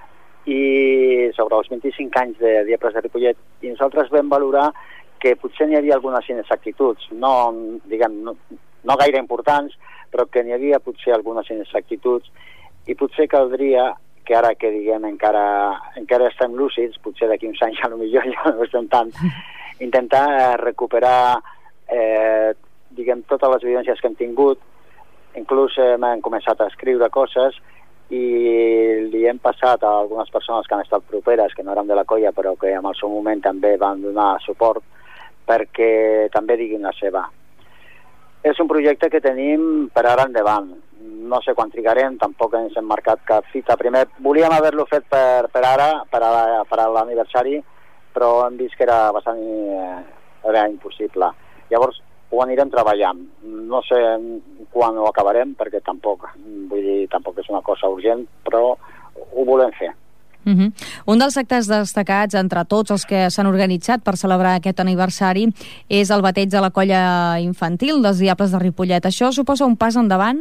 i sobre els vint-i-cinc anys de Diables de Ripollet, i nosaltres vam valorar que potser n'hi havia algunes inexactituds, no, diguem, no, no gaire importants, però que n'hi havia potser algunes inexactituds, i potser caldria que ara que, diguem, encara, encara estem lúcids, potser d'aquí uns anys a lo millor ja no estem tant, intentar recuperar eh, diguem, totes les evidències que hem tingut. Inclús eh, hem començat a escriure coses i li hem passat a algunes persones que han estat properes, que no eren de la colla però que en el seu moment també van donar suport, perquè també diguin la seva. És un projecte que tenim per ara endavant. No sé quan trigarem, tampoc ens hem marcat cap fita. Primer volíem haver-lo fet per, per ara, per a, per a l'aniversari, però hem vist que era bastant eh, era impossible. Llavors ho anirem treballant. No sé quan ho acabarem, perquè tampoc, vull dir, tampoc és una cosa urgent, però ho volem fer. Uh -huh. Un dels actes destacats entre tots els que s'han organitzat per celebrar aquest aniversari és el bateig de la colla infantil dels Diables de Ripollet. Això suposa un pas endavant?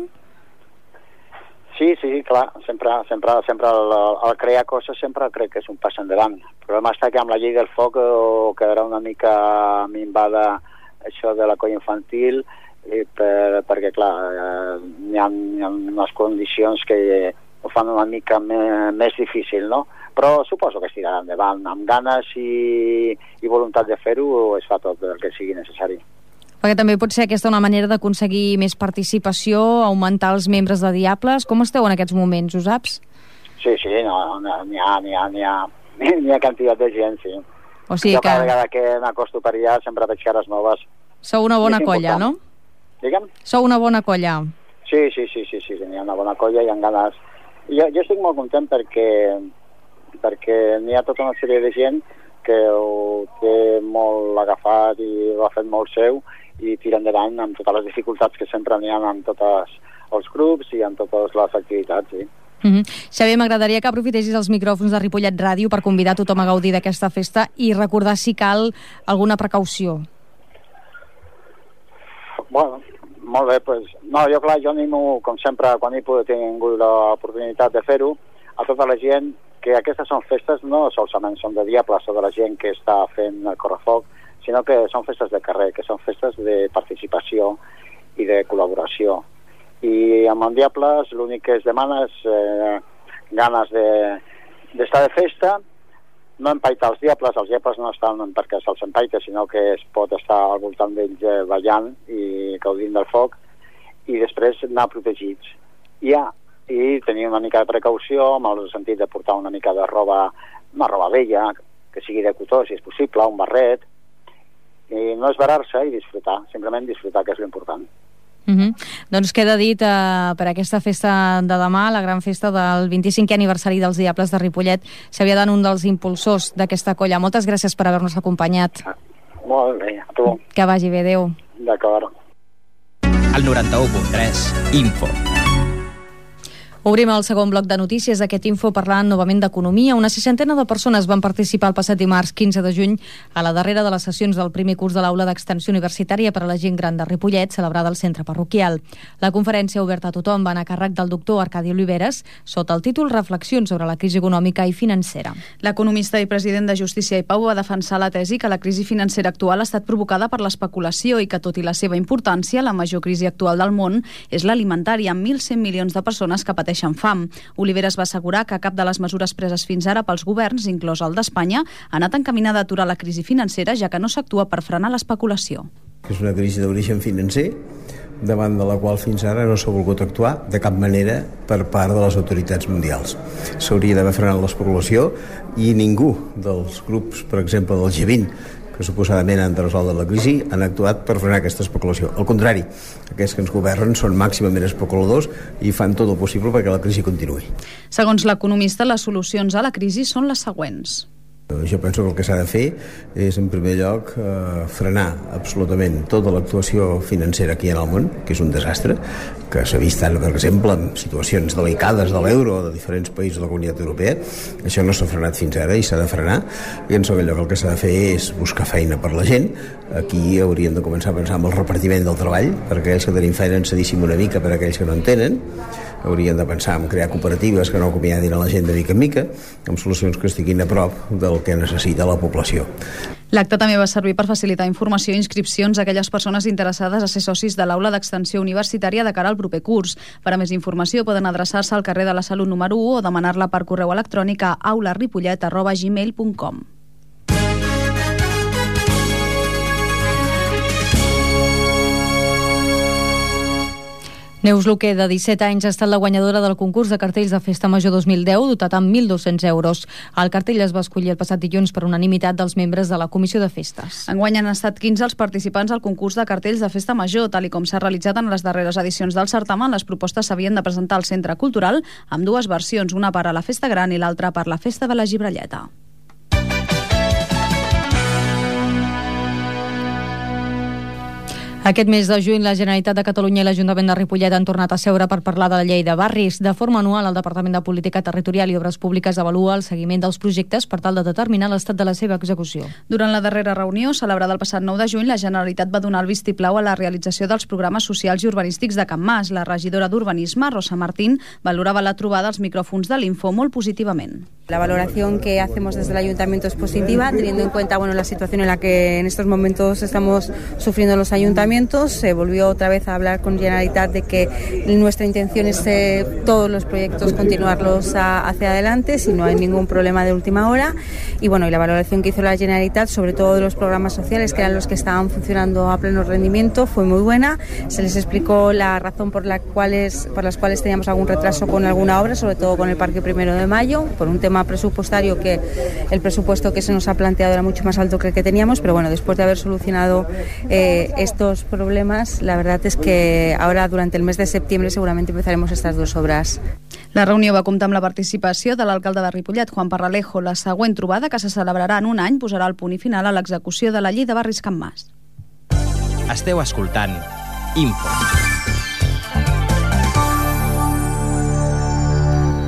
Sí, sí, clar, sempre, sempre, sempre el, el crear coses sempre crec que és un pas endavant. El problema està que amb la llei del foc eh, quedarà una mica minvada això de la colla infantil, i per, perquè clar, eh, hi, ha, hi ha unes condicions que ho fan una mica me, més difícil, no? Però suposo que es tirarà endavant. Amb ganes i, i voluntat de fer-ho es fa tot el que sigui necessari. Perquè també pot ser aquesta una manera d'aconseguir més participació, augmentar els membres de Diables. Com esteu en aquests moments, ho saps? Sí, sí, no, no, n'hi ha, n'hi ha, n'hi ha, n'hi ha quantitat de gent, sí. O sigui jo que... cada vegada que m'acosto per allà sempre veig cares noves. Sou una bona colla, no? Digue'm? Sou una bona colla. Sí, sí, sí, sí, sí, n'hi ha una bona colla i amb ganes. Jo, jo estic molt content perquè, perquè n'hi ha tota una sèrie de gent que ho té molt agafat i ho ha fet molt seu i tira endavant amb totes les dificultats que sempre n'hi ha en tots els grups i en totes les activitats, sí. Uh -huh. Xavier, m'agradaria que aprofitessis els micròfons de Ripollet Ràdio per convidar tothom a gaudir d'aquesta festa i recordar, si cal, alguna precaució. Bueno, molt bé, doncs, no, jo clar, jo animo, com sempre, quan he tingut l'oportunitat de fer-ho, a tota la gent, que aquestes són festes, no solament són de Diables o de la gent que està fent el correfoc, sinó que són festes de carrer, que són festes de participació i de col·laboració. I amb en Diables l'únic que es demana és eh, ganes d'estar de, de festa, no empaitar els diables. Els diables no estan perquè se'ls empaita, sinó que es pot estar al voltant d'ells eh, ballant i gaudint del foc, i després anar protegits. I, ja, i tenir una mica de precaució, amb el sentit de portar una mica de roba, una roba vella, que sigui de cotó, si és possible, un barret, i no esbarar-se i disfrutar, simplement disfrutar, que és l'important. Uh-huh. Doncs queda dit eh, per aquesta festa de demà, la gran festa del vint-i-cinquè aniversari dels Diables de Ripollet. Xavier Dan, un dels impulsors d'aquesta colla. Moltes gràcies per haver-nos acompanyat. Molt bé, a tu. Que vagi bé, adéu. D'acord. El noranta-u punt tres, Info. Obrim el segon bloc de notícies d'aquest info parlant novament d'economia. Una seixantena de persones van participar el passat dimarts quinze de juny a la darrera de les sessions del primer curs de l'Aula d'Extensió Universitària per a la Gent Gran de Ripollet, celebrada al centre parroquial. La conferència oberta a tothom va anar a càrrec del doctor Arcadi Oliveres sota el títol Reflexions sobre la crisi econòmica i financera. L'economista i president de Justícia i Pau va defensar la tesi que la crisi financera actual ha estat provocada per l'especulació i que, tot i la seva importància, la major crisi actual del món és l'alimentària, amb mil cent milions de persones que pateixen fam. Oliveres va assegurar que cap de les mesures preses fins ara pels governs, inclòs el d'Espanya, ha anat encaminada a aturar la crisi financera, ja que no s'actua per frenar l'especulació. És una crisi d'origen financer, davant de la qual fins ara no s'ha volgut actuar de cap manera per part de les autoritats mundials. S'hauria d'haver frenat l'especulació i ningú dels grups, per exemple, del G vint, que suposadament han de resoldre la crisi, han actuat per frenar aquesta especulació. Al contrari, aquests que ens governen són màximament especuladors i fan tot el possible perquè la crisi continuï. Segons l'economista, les solucions a la crisi són les següents. Jo penso que el que s'ha de fer és, en primer lloc, eh, frenar absolutament tota l'actuació financera que hi ha al món, que és un desastre, que s'ha vist tant, per exemple, en situacions delicades de l'euro o de diferents països de la Comunitat Europea. Això no s'ha frenat fins ara i s'ha de frenar. I en segon lloc el que s'ha de fer és buscar feina per la gent. Aquí hauríem de començar a pensar en el repartiment del treball, perquè aquells que tenim feina ens cedíssim una mica per a aquells que no en tenen. Hauríem de pensar en crear cooperatives que no acomiadin a la gent de mica en mica, amb solucions que estiguin a prop del que necessita la població. L'acte també va servir per facilitar informació i inscripcions a aquelles persones interessades a ser socis de l'Aula d'Extensió Universitària de cara al proper curs. Per a més informació poden adreçar-se al carrer de la Salut número u o demanar-la per correu electrònic a aula ripollet arroba gmail punt com. Neus Luque, de disset anys, ha estat la guanyadora del concurs de cartells de Festa Major dos mil deu, dotat amb mil dos-cents euros. El cartell es va escollir el passat dilluns per unanimitat dels membres de la Comissió de Festes. Enguany han estat quinze els participants al concurs de cartells de Festa Major. Tal i com s'ha realitzat en les darreres edicions del certamen, les propostes s'havien de presentar al Centre Cultural amb dues versions, una per a la Festa Gran i l'altra per la Festa de la Gibralleta. Aquest mes de juny, la Generalitat de Catalunya i l'Ajuntament de Ripollet han tornat a seure per parlar de la llei de barris. De forma anual, el Departament de Política Territorial i Obres Públiques avalua el seguiment dels projectes per tal de determinar l'estat de la seva execució. Durant la darrera reunió, celebrada el passat nou de juny, la Generalitat va donar el vistiplau a la realització dels programes socials i urbanístics de Can Mas. La regidora d'Urbanisme, Rosa Martín, valorava la trobada als micròfons de l'Info molt positivament. La valoración que hacemos desde el Ayuntamiento es positiva, teniendo en cuenta bueno, la situación en la que en estos momentos estamos sufriendo los ayuntamientos. Se volvió otra vez a hablar con Generalitat de que nuestra intención es eh, todos los proyectos continuarlos a, hacia adelante si no hay ningún problema de última hora. Y bueno, y la valoración que hizo la Generalitat, sobre todo de los programas sociales, que eran los que estaban funcionando a pleno rendimiento, fue muy buena. Se les explicó la razón por, la cuales, por las cuales teníamos algún retraso con alguna obra, sobre todo con el Parque Primero de Mayo, por un tema presupuestario, que el presupuesto que se nos ha planteado era mucho más alto que el que teníamos, pero bueno, después de haber solucionado eh, estos problemas, la verdad es que ahora durante el mes de septiembre seguramente empezaremos estas dos obras. La reunió va comptar amb la participació de l'alcalde de Ripollet, Juan Parralejo. La següent trobada, que se celebrarà en un any, posarà el punt i final a l'execució de la llei de barris Can Mas. Esteu escoltant Info.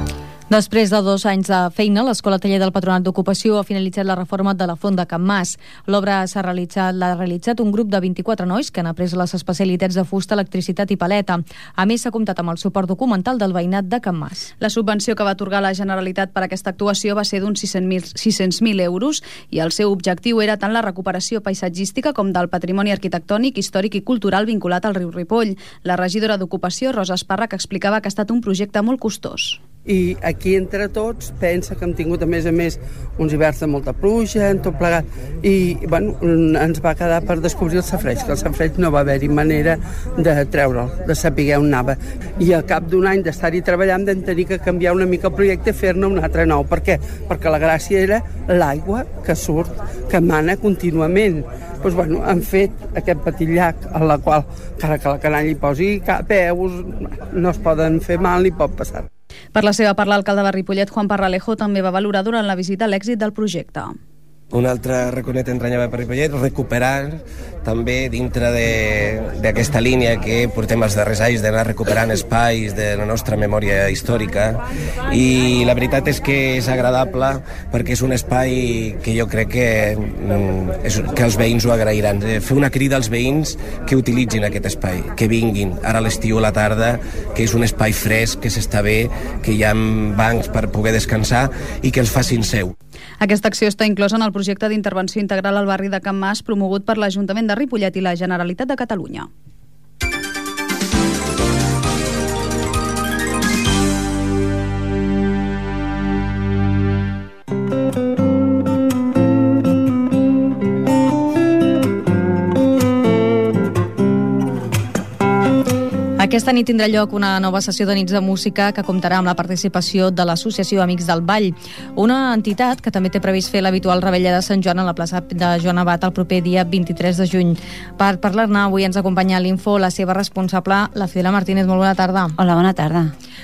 Després de dos anys de feina, l'Escola Taller del Patronat d'Ocupació ha finalitzat la reforma de la Font de Can Mas. L'obra s'ha realitzat, l'ha realitzat un grup de vint-i-quatre nois que han après les especialitats de fusta, electricitat i paleta. A més, s'ha comptat amb el suport documental del veïnat de Can Mas. La subvenció que va atorgar la Generalitat per a aquesta actuació va ser d'uns sis-cents mil euros i el seu objectiu era tant la recuperació paisatgística com del patrimoni arquitectònic, històric i cultural vinculat al riu Ripoll. La regidora d'Ocupació, Rosa Espàrrec, explicava que ha estat un projecte molt costós. I aquí entre tots pensa que hem tingut a més a més uns hiverns de molta pluja, en tot plegat, i bueno, ens va quedar per descobrir el safareig, que el safareig no va haver-hi manera de treure'l, de saber on anava. I al cap d'un any d'estar-hi treballant vam tenir que canviar una mica el projecte i fer-ne un altre nou. Per què? Perquè la gràcia era l'aigua que surt, que emana contínuament. Doncs, bueno, han fet aquest petit llac a la qual, encara que la canalla hi posi peus, no es poden fer mal ni pot passar. Per la seva part, l'alcalde de Ripollet, Juan Parralejo, també va valorar durant la visita l'èxit del projecte. Un altre raconet entranyable per Ripollet, recuperar també dintre d'aquesta línia que portem els darrers anys d'anar recuperant espais de la nostra memòria històrica, i la veritat és que és agradable perquè és un espai que jo crec que, és, que els veïns ho agrairan. Fer una crida als veïns que utilitzin aquest espai, que vinguin ara a l'estiu a la tarda, que és un espai fresc, que s'està bé, que hi ha bancs per poder descansar i que els facin seu. Aquesta acció està inclosa en el projecte d'intervenció integral al barri de Can Mas promogut per l'Ajuntament de Ripollet i la Generalitat de Catalunya. Aquesta nit tindrà lloc una nova sessió de nits de música que comptarà amb la participació de l'Associació Amics del Ball, una entitat que també té previst fer l'habitual revetlla de Sant Joan a la plaça de Joan Abat el proper dia vint-i-tres de juny. Per parlar-ne, avui ens acompanya a l'Info la seva responsable, la Fidela Martínez. Molt bona tarda. Hola, bona tarda.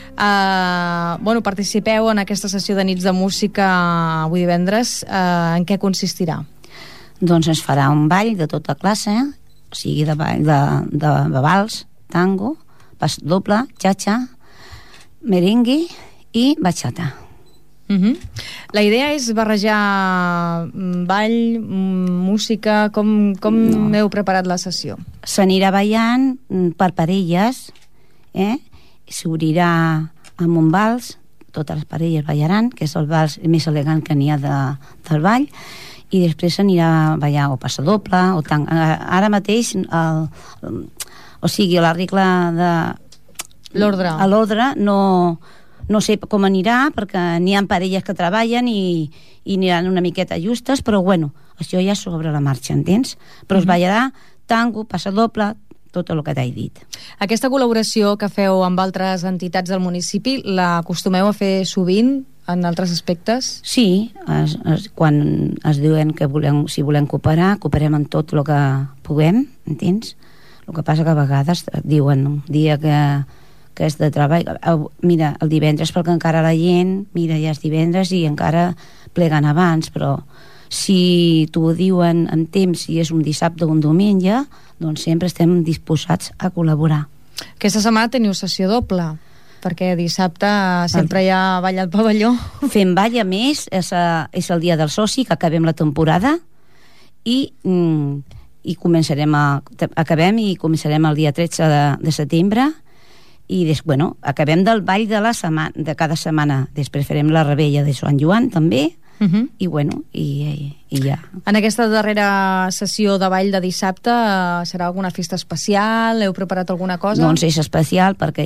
Uh, bueno, participeu en aquesta sessió de nits de música avui divendres. Uh, en què consistirà? Doncs es farà un ball de tota classe, o sigui, de, ball, de, de, de vals, tango, pas doble, cha-cha, merengue i bachata. Uh-huh. La idea és barrejar ball, música. Com, com no. heu preparat la sessió? S'anirà ballant per parelles, eh? S'obrirà amb un vals, totes les parelles ballaran, que és el vals més elegant que n'hi ha de, del ball, i després s'anirà a ballar o passadoble o tant. Ara mateix el, el o sigui, la regla de... L'ordre. A l'ordre no, no sé com anirà, perquè n'hi ha parelles que treballen i, i aniran una miqueta justes, però bueno, això ja sobre la marxa, entens? Però es ballarà tango, passadoble, tot el que t'he dit. Aquesta col·laboració que feu amb altres entitats del municipi, l'acostumeu a fer sovint en altres aspectes? Sí, es, es, quan es diuen que volem, si volem cooperar, cooperem en tot el que puguem, entens? El que passa que a vegades diuen un dia que, que és de treball, mira, el divendres, perquè encara la gent, mira, ja és divendres i encara pleguen abans, però si t'ho diuen en temps, si és un dissabte o un diumenge, doncs sempre estem disposats a col·laborar. Aquesta setmana teniu sessió doble, perquè dissabte sempre hi ha ball al pavelló. Fem ball, a més, és, a, és el dia del soci, que acabem la temporada, i... Mm, i començarem a, acabem i començarem el dia tretze de, de setembre i des, bueno, acabem del ball de la setmana, de cada setmana. Després farem la rebella de Sant Joan també, uh-huh. i bueno, i, i, i ja. En aquesta darrera sessió de ball de dissabte serà alguna festa especial? Heu preparat alguna cosa? Doncs és especial perquè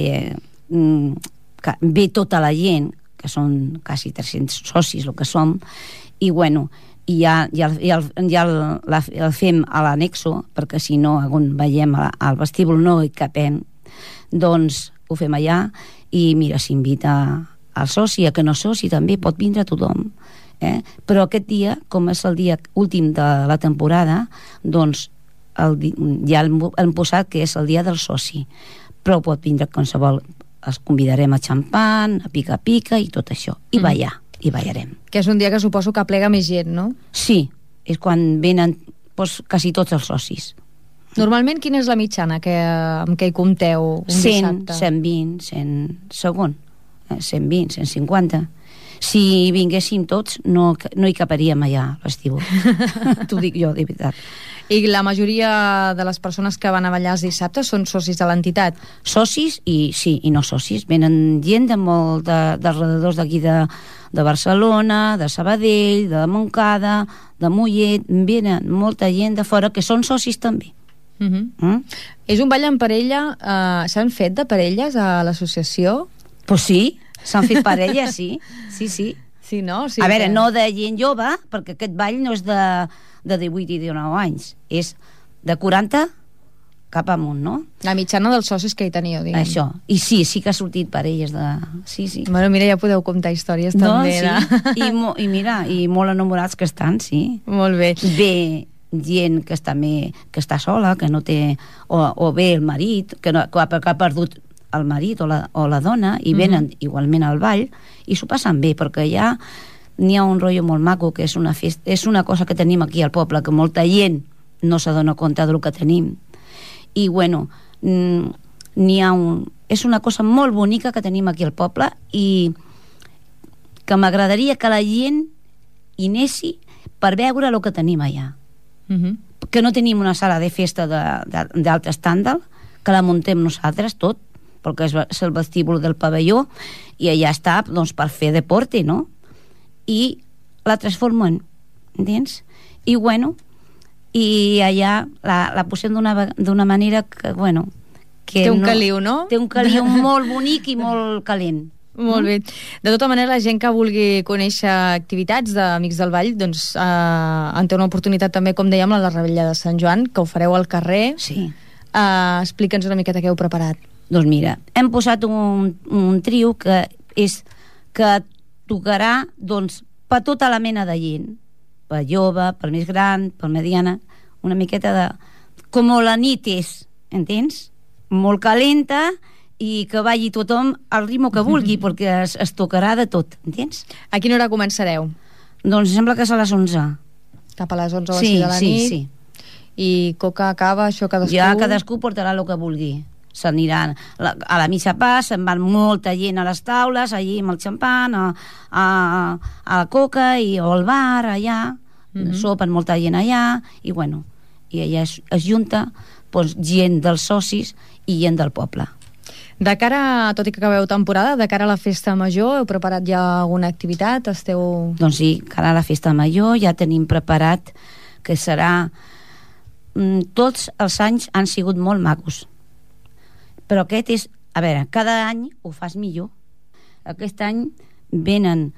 eh, ve tota la gent, que són quasi tres-cents socis el que som, i bueno, i ja, ja, ja, ja el, la, el fem a l'anexo, perquè si no on veiem a, al vestíbul no hi capem, doncs ho fem allà, i mira, s'invita al soci, a que no soci també pot vindre tothom, eh? Però aquest dia, com és el dia últim de la temporada, doncs el, ja hem posat que és el dia del soci, però pot vindre qualsevol, els convidarem a xampan, a pica-pica i tot això, i mm. ballar. I ballarem. Que és un dia que suposo que plega més gent, no? Sí, és quan venen doncs, quasi tots els socis. Normalment, quina és la mitjana que, amb què hi compteu un cent, dissabte? cent vint, cent... segon. cent vint, cent cinquanta. Si vinguéssim tots, no, no hi caparíem allà a l'estiu. T'ho dic jo, de veritat. I la majoria de les persones que van a ballar els dissabtes són socis de l'entitat? Socis i sí, i no socis. Venen gent de molt de, dels redadors d'aquí de, de Barcelona, de Sabadell, de Montcada, de Mollet. Venen molta gent de fora que són socis també. Uh-huh. Mm? És un ball en parella. Uh, s'han fet de parelles a l'associació? Pues sí, s'han fet parelles, sí. Sí, sí. Sí, no? Sí, a veure, que... no de gent jove, perquè aquest ball no és de, de divuit i dinou anys, és de quaranta cap amunt, no? La mitjana dels socis que hi teniu, diguem. Això. I sí, sí que ha sortit parelles de... Sí, sí. Bueno, mira, ja podeu contar històries no, també. Sí. De... I, mo, I mira, i molt enamorats que estan, sí. Molt bé. Bé, gent que està, me, que està sola, que no té... O, o bé el marit, que, no, que, ha, que ha perdut el marit o la, o la dona, i venen mm-hmm. igualment al ball, i s'ho passen bé, perquè ja n'hi ha un rotllo molt maco, que és una festa, és una cosa que tenim aquí al poble, que molta gent no se dona compte del que tenim. I bueno, n'hi ha un... És una cosa molt bonica que tenim aquí al poble, i que m'agradaria que la gent hi anessi per veure el que tenim allà. Mm-hmm. Que no tenim una sala de festa d'alt estàndard, que la muntem nosaltres tot, perquè és el vestíbul del pavelló, i allà està, doncs, per fer deporte, no? I la transformen, entens? I, bueno, i allà la, la posem d'una manera que, bueno... Que té un no, caliu, no? Té un caliu molt bonic i molt calent. Molt bé. De tota manera, la gent que vulgui conèixer activitats d'Amics del Ball, doncs eh, en té una oportunitat també, com dèiem, a la Revetlla de Sant Joan, que ho fareu al carrer. Sí. Eh, Explica'ns una miqueta què heu preparat. Doncs mira, hem posat un, un trio que és que tocarà, doncs, per tota la mena de gent, per jove, per més gran, per mediana, una miqueta de... com la nit és, entens? Molt calenta, i que balli tothom al ritme que vulgui, perquè es, es tocarà de tot, entens? A quina hora començareu? Doncs sembla que és a les onze. Cap a les onze o sí, així de la sí, nit? Sí, sí. I coca, cava, això cadascú... Ja cadascú portarà el que vulgui. S'aniran a la missa pas, se'n van molta gent a les taules, allí amb el xampan, a, a, a la coca, i, o al bar, allà, mm-hmm. sopen molta gent allà, i bueno, i allà es, es junta doncs, gent dels socis i gent del poble. De cara, tot i que acabeu temporada, de cara a la festa major, heu preparat ja alguna activitat? Esteu... Doncs sí, cara a la festa major ja tenim preparat, que serà... Tots els anys han sigut molt macos, però aquest és, a veure, cada any ho fas millor. Aquest any venen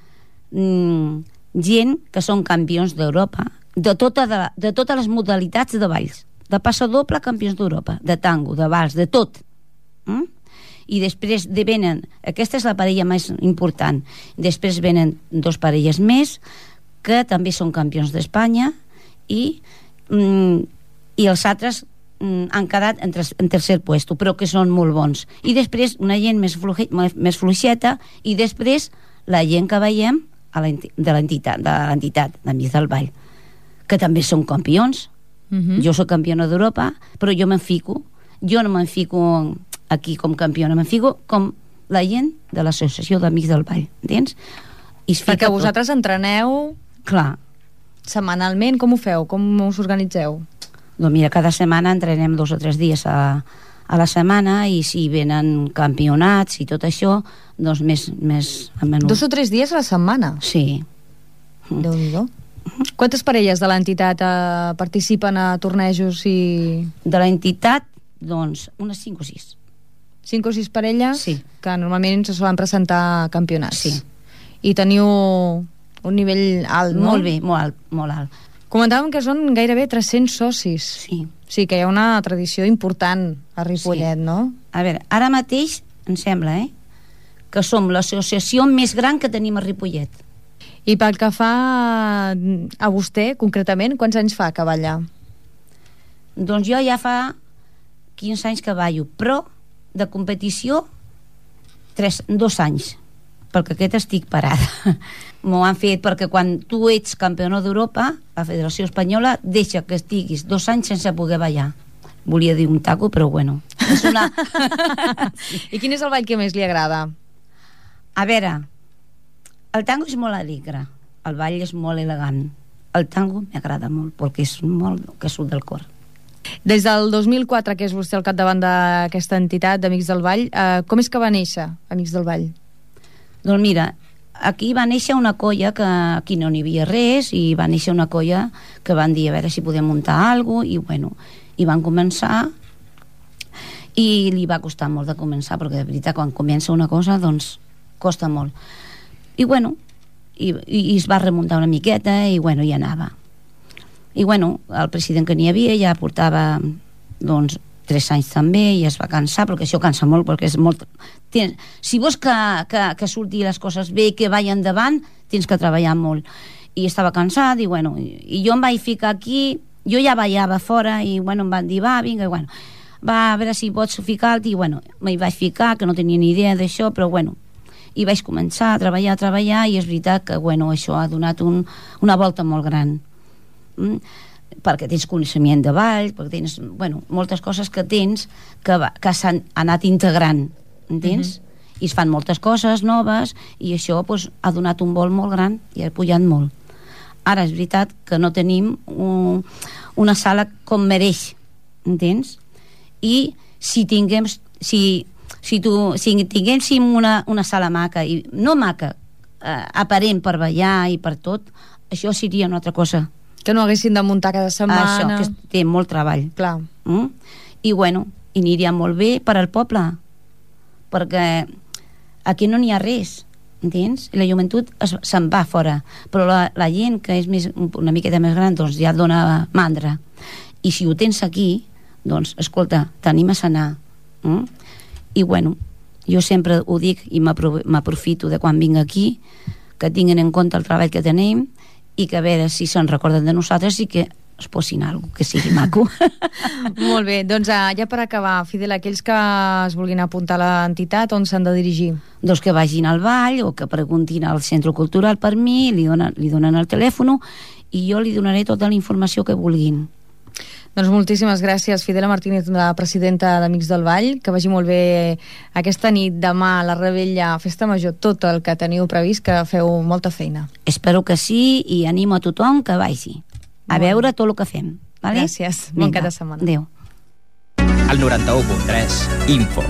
mm, gent que són campions d'Europa, de, tota de, de totes les modalitats de balls, de passadoble campions d'Europa, de tango, de vals, de tot. Mm? I després de venen, aquesta és la parella més important, després venen dos parelles més que també són campions d'Espanya, i, mm, i els altres han quedat en, en tercer puesto, però que són molt bons. I després una gent més, fluix, més fluixeta, i després la gent que veiem a de l'entitat de l'entitat d'Amics del Ball, que també són campions. Uh-huh. Jo soc campiona d'Europa, però jo me'n fico. Jo no me'n fico aquí com campiona, me'n fico com la gent de l'Associació d'Amics del Ball, entens? Perquè vosaltres tot. Entreneu... Clar. Setmanalment, com ho feu? Com us organitzeu? Doncs mira, cada setmana entrenem dos o tres dies a, a la setmana, i si venen campionats i tot això, doncs més, més a menut. Dos o tres dies a la setmana? Sí. Déu-n'hi-do. Quantes parelles de l'entitat eh, participen a tornejos i... De l'entitat, doncs, unes cinc o sis. Cinc o sis parelles? Sí. Que normalment se solen presentar a campionats. Sí. I teniu un nivell alt, no? Molt bé, molt alt, molt alt. Comentàvem que són gairebé tres-cents socis. Sí. Sí, que hi ha una tradició important a Ripollet, sí. No? A veure, ara mateix, em sembla, eh, que som l'associació més gran que tenim a Ripollet. I pel que fa a vostè, concretament, quants anys fa que balla? Doncs jo ja fa quinze anys que ballo, però de competició tres, dos anys, perquè aquest estic parada. M'ho han fet perquè quan tu ets campiona d'Europa, la Federació Espanyola deixa que estiguis dos anys sense poder ballar. Volia dir un taco, però bueno. És una... I quin és el ball que més li agrada? A veure, el tango és molt alegre, el ball és molt elegant. El tango m'agrada molt, perquè és molt que surt del cor. Des del dos mil quatre, que és vostè al capdavant d'aquesta entitat d'Amics del Ball, eh, com és que va néixer Amics del Ball? Doncs mira, aquí va néixer una colla que aquí no n'hi havia res, i va néixer una colla que van dir a veure si podem muntar alguna cosa, i bueno, i van començar, i li va costar molt de començar, perquè de veritat quan comença una cosa doncs costa molt, i bueno i, i, i es va remuntar una miqueta, i bueno, ja anava, i bueno, el president que n'hi havia ja portava doncs tres anys també, i es va cansar, perquè això cansa molt, perquè és molt... Tens... si vols que, que, que surti les coses bé, que vagi endavant, tens que treballar molt, i estava cansat, i bueno, i, i jo em vaig ficar aquí, jo ja ballava fora, i bueno, em van dir, va, vinga, i bueno, va, a veure si pots ficar-t'hi, i bueno, m'hi vaig ficar, que no tenia ni idea d'això, però bueno, i vaig començar a treballar, a treballar, i és veritat que, bueno, això ha donat un, una volta molt gran. Mm? Perquè tens coneixement de ball, perquè tens, bueno, moltes coses que tens que, que s'han anat integrant, entens? Mm-hmm. I es fan moltes coses noves, i això pues, ha donat un vol molt gran, i ha pujat molt. Ara és veritat que no tenim un, una sala com mereix, entens? I si tinguem... Si, Si, tu, si tinguéssim una, una sala maca, i no maca, eh, aparent per ballar i per tot, això seria una altra cosa. Que no haguessin de muntar cada setmana. Això, que té molt treball. Clar. Mm? I bueno, i aniria molt bé per al poble, perquè aquí no n'hi ha res, entens? I la joventut es, se'n va fora, però la, la gent que és més, una miqueta més gran, doncs ja dona mandra. I si ho tens aquí, doncs, escolta, t'animes a anar. Mm? I bueno, jo sempre ho dic i m'aprofito de quan vinc aquí, que tinguin en compte el treball que tenim, i que a veure si se'n recorden de nosaltres i que es posin alguna que sigui maco. Molt bé, doncs ja per acabar, Fidel, aquells que es vulguin apuntar a l'entitat, on s'han de dirigir? Doncs que vagin al ball o que preguntin al centre cultural per mi, li donen, li donen el telèfon i jo li donaré tota la informació que vulguin. Doncs moltíssimes gràcies, Fidela Martínez, la presidenta d'Amics del Ball, que vagi molt bé aquesta nit, demà, la Rebella, Festa Major, tot el que teniu previst, que feu molta feina. Espero que sí, i animo a tothom que vagi a veure tot el que fem. Vale? Gràcies, bon cap de setmana. Adéu. El noranta-u punt tres, Info.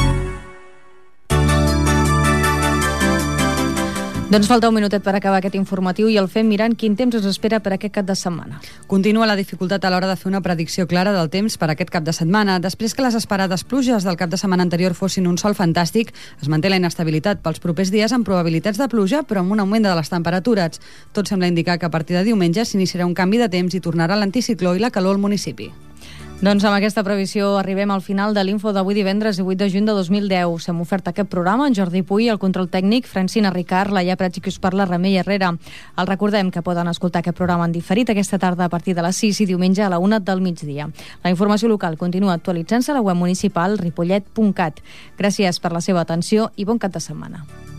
Doncs falta un minutet per acabar aquest informatiu i el fem mirant quin temps ens espera per aquest cap de setmana. Continua la dificultat a l'hora de fer una predicció clara del temps per aquest cap de setmana. Després que les esperades pluges del cap de setmana anterior fossin un sol fantàstic, es manté la inestabilitat pels propers dies amb probabilitats de pluja, però amb un augment de les temperatures. Tot sembla indicar que a partir de diumenge s'iniciarà un canvi de temps i tornarà l'anticicló i la calor al municipi. Doncs amb aquesta previsió arribem al final de l'info d'avui divendres vuit de juny de dos mil deu. S'hem ofert aquest programa en Jordi Puy, el control tècnic, Francina Ricard, Laia Prats i qui us parla, Remei Herrera. Els recordem que poden escoltar aquest programa en diferit aquesta tarda a partir de les sis i diumenge a la una del migdia. La informació local continua actualitzant-se a la web municipal ripollet punt cat. Gràcies per la seva atenció i bon cap de setmana.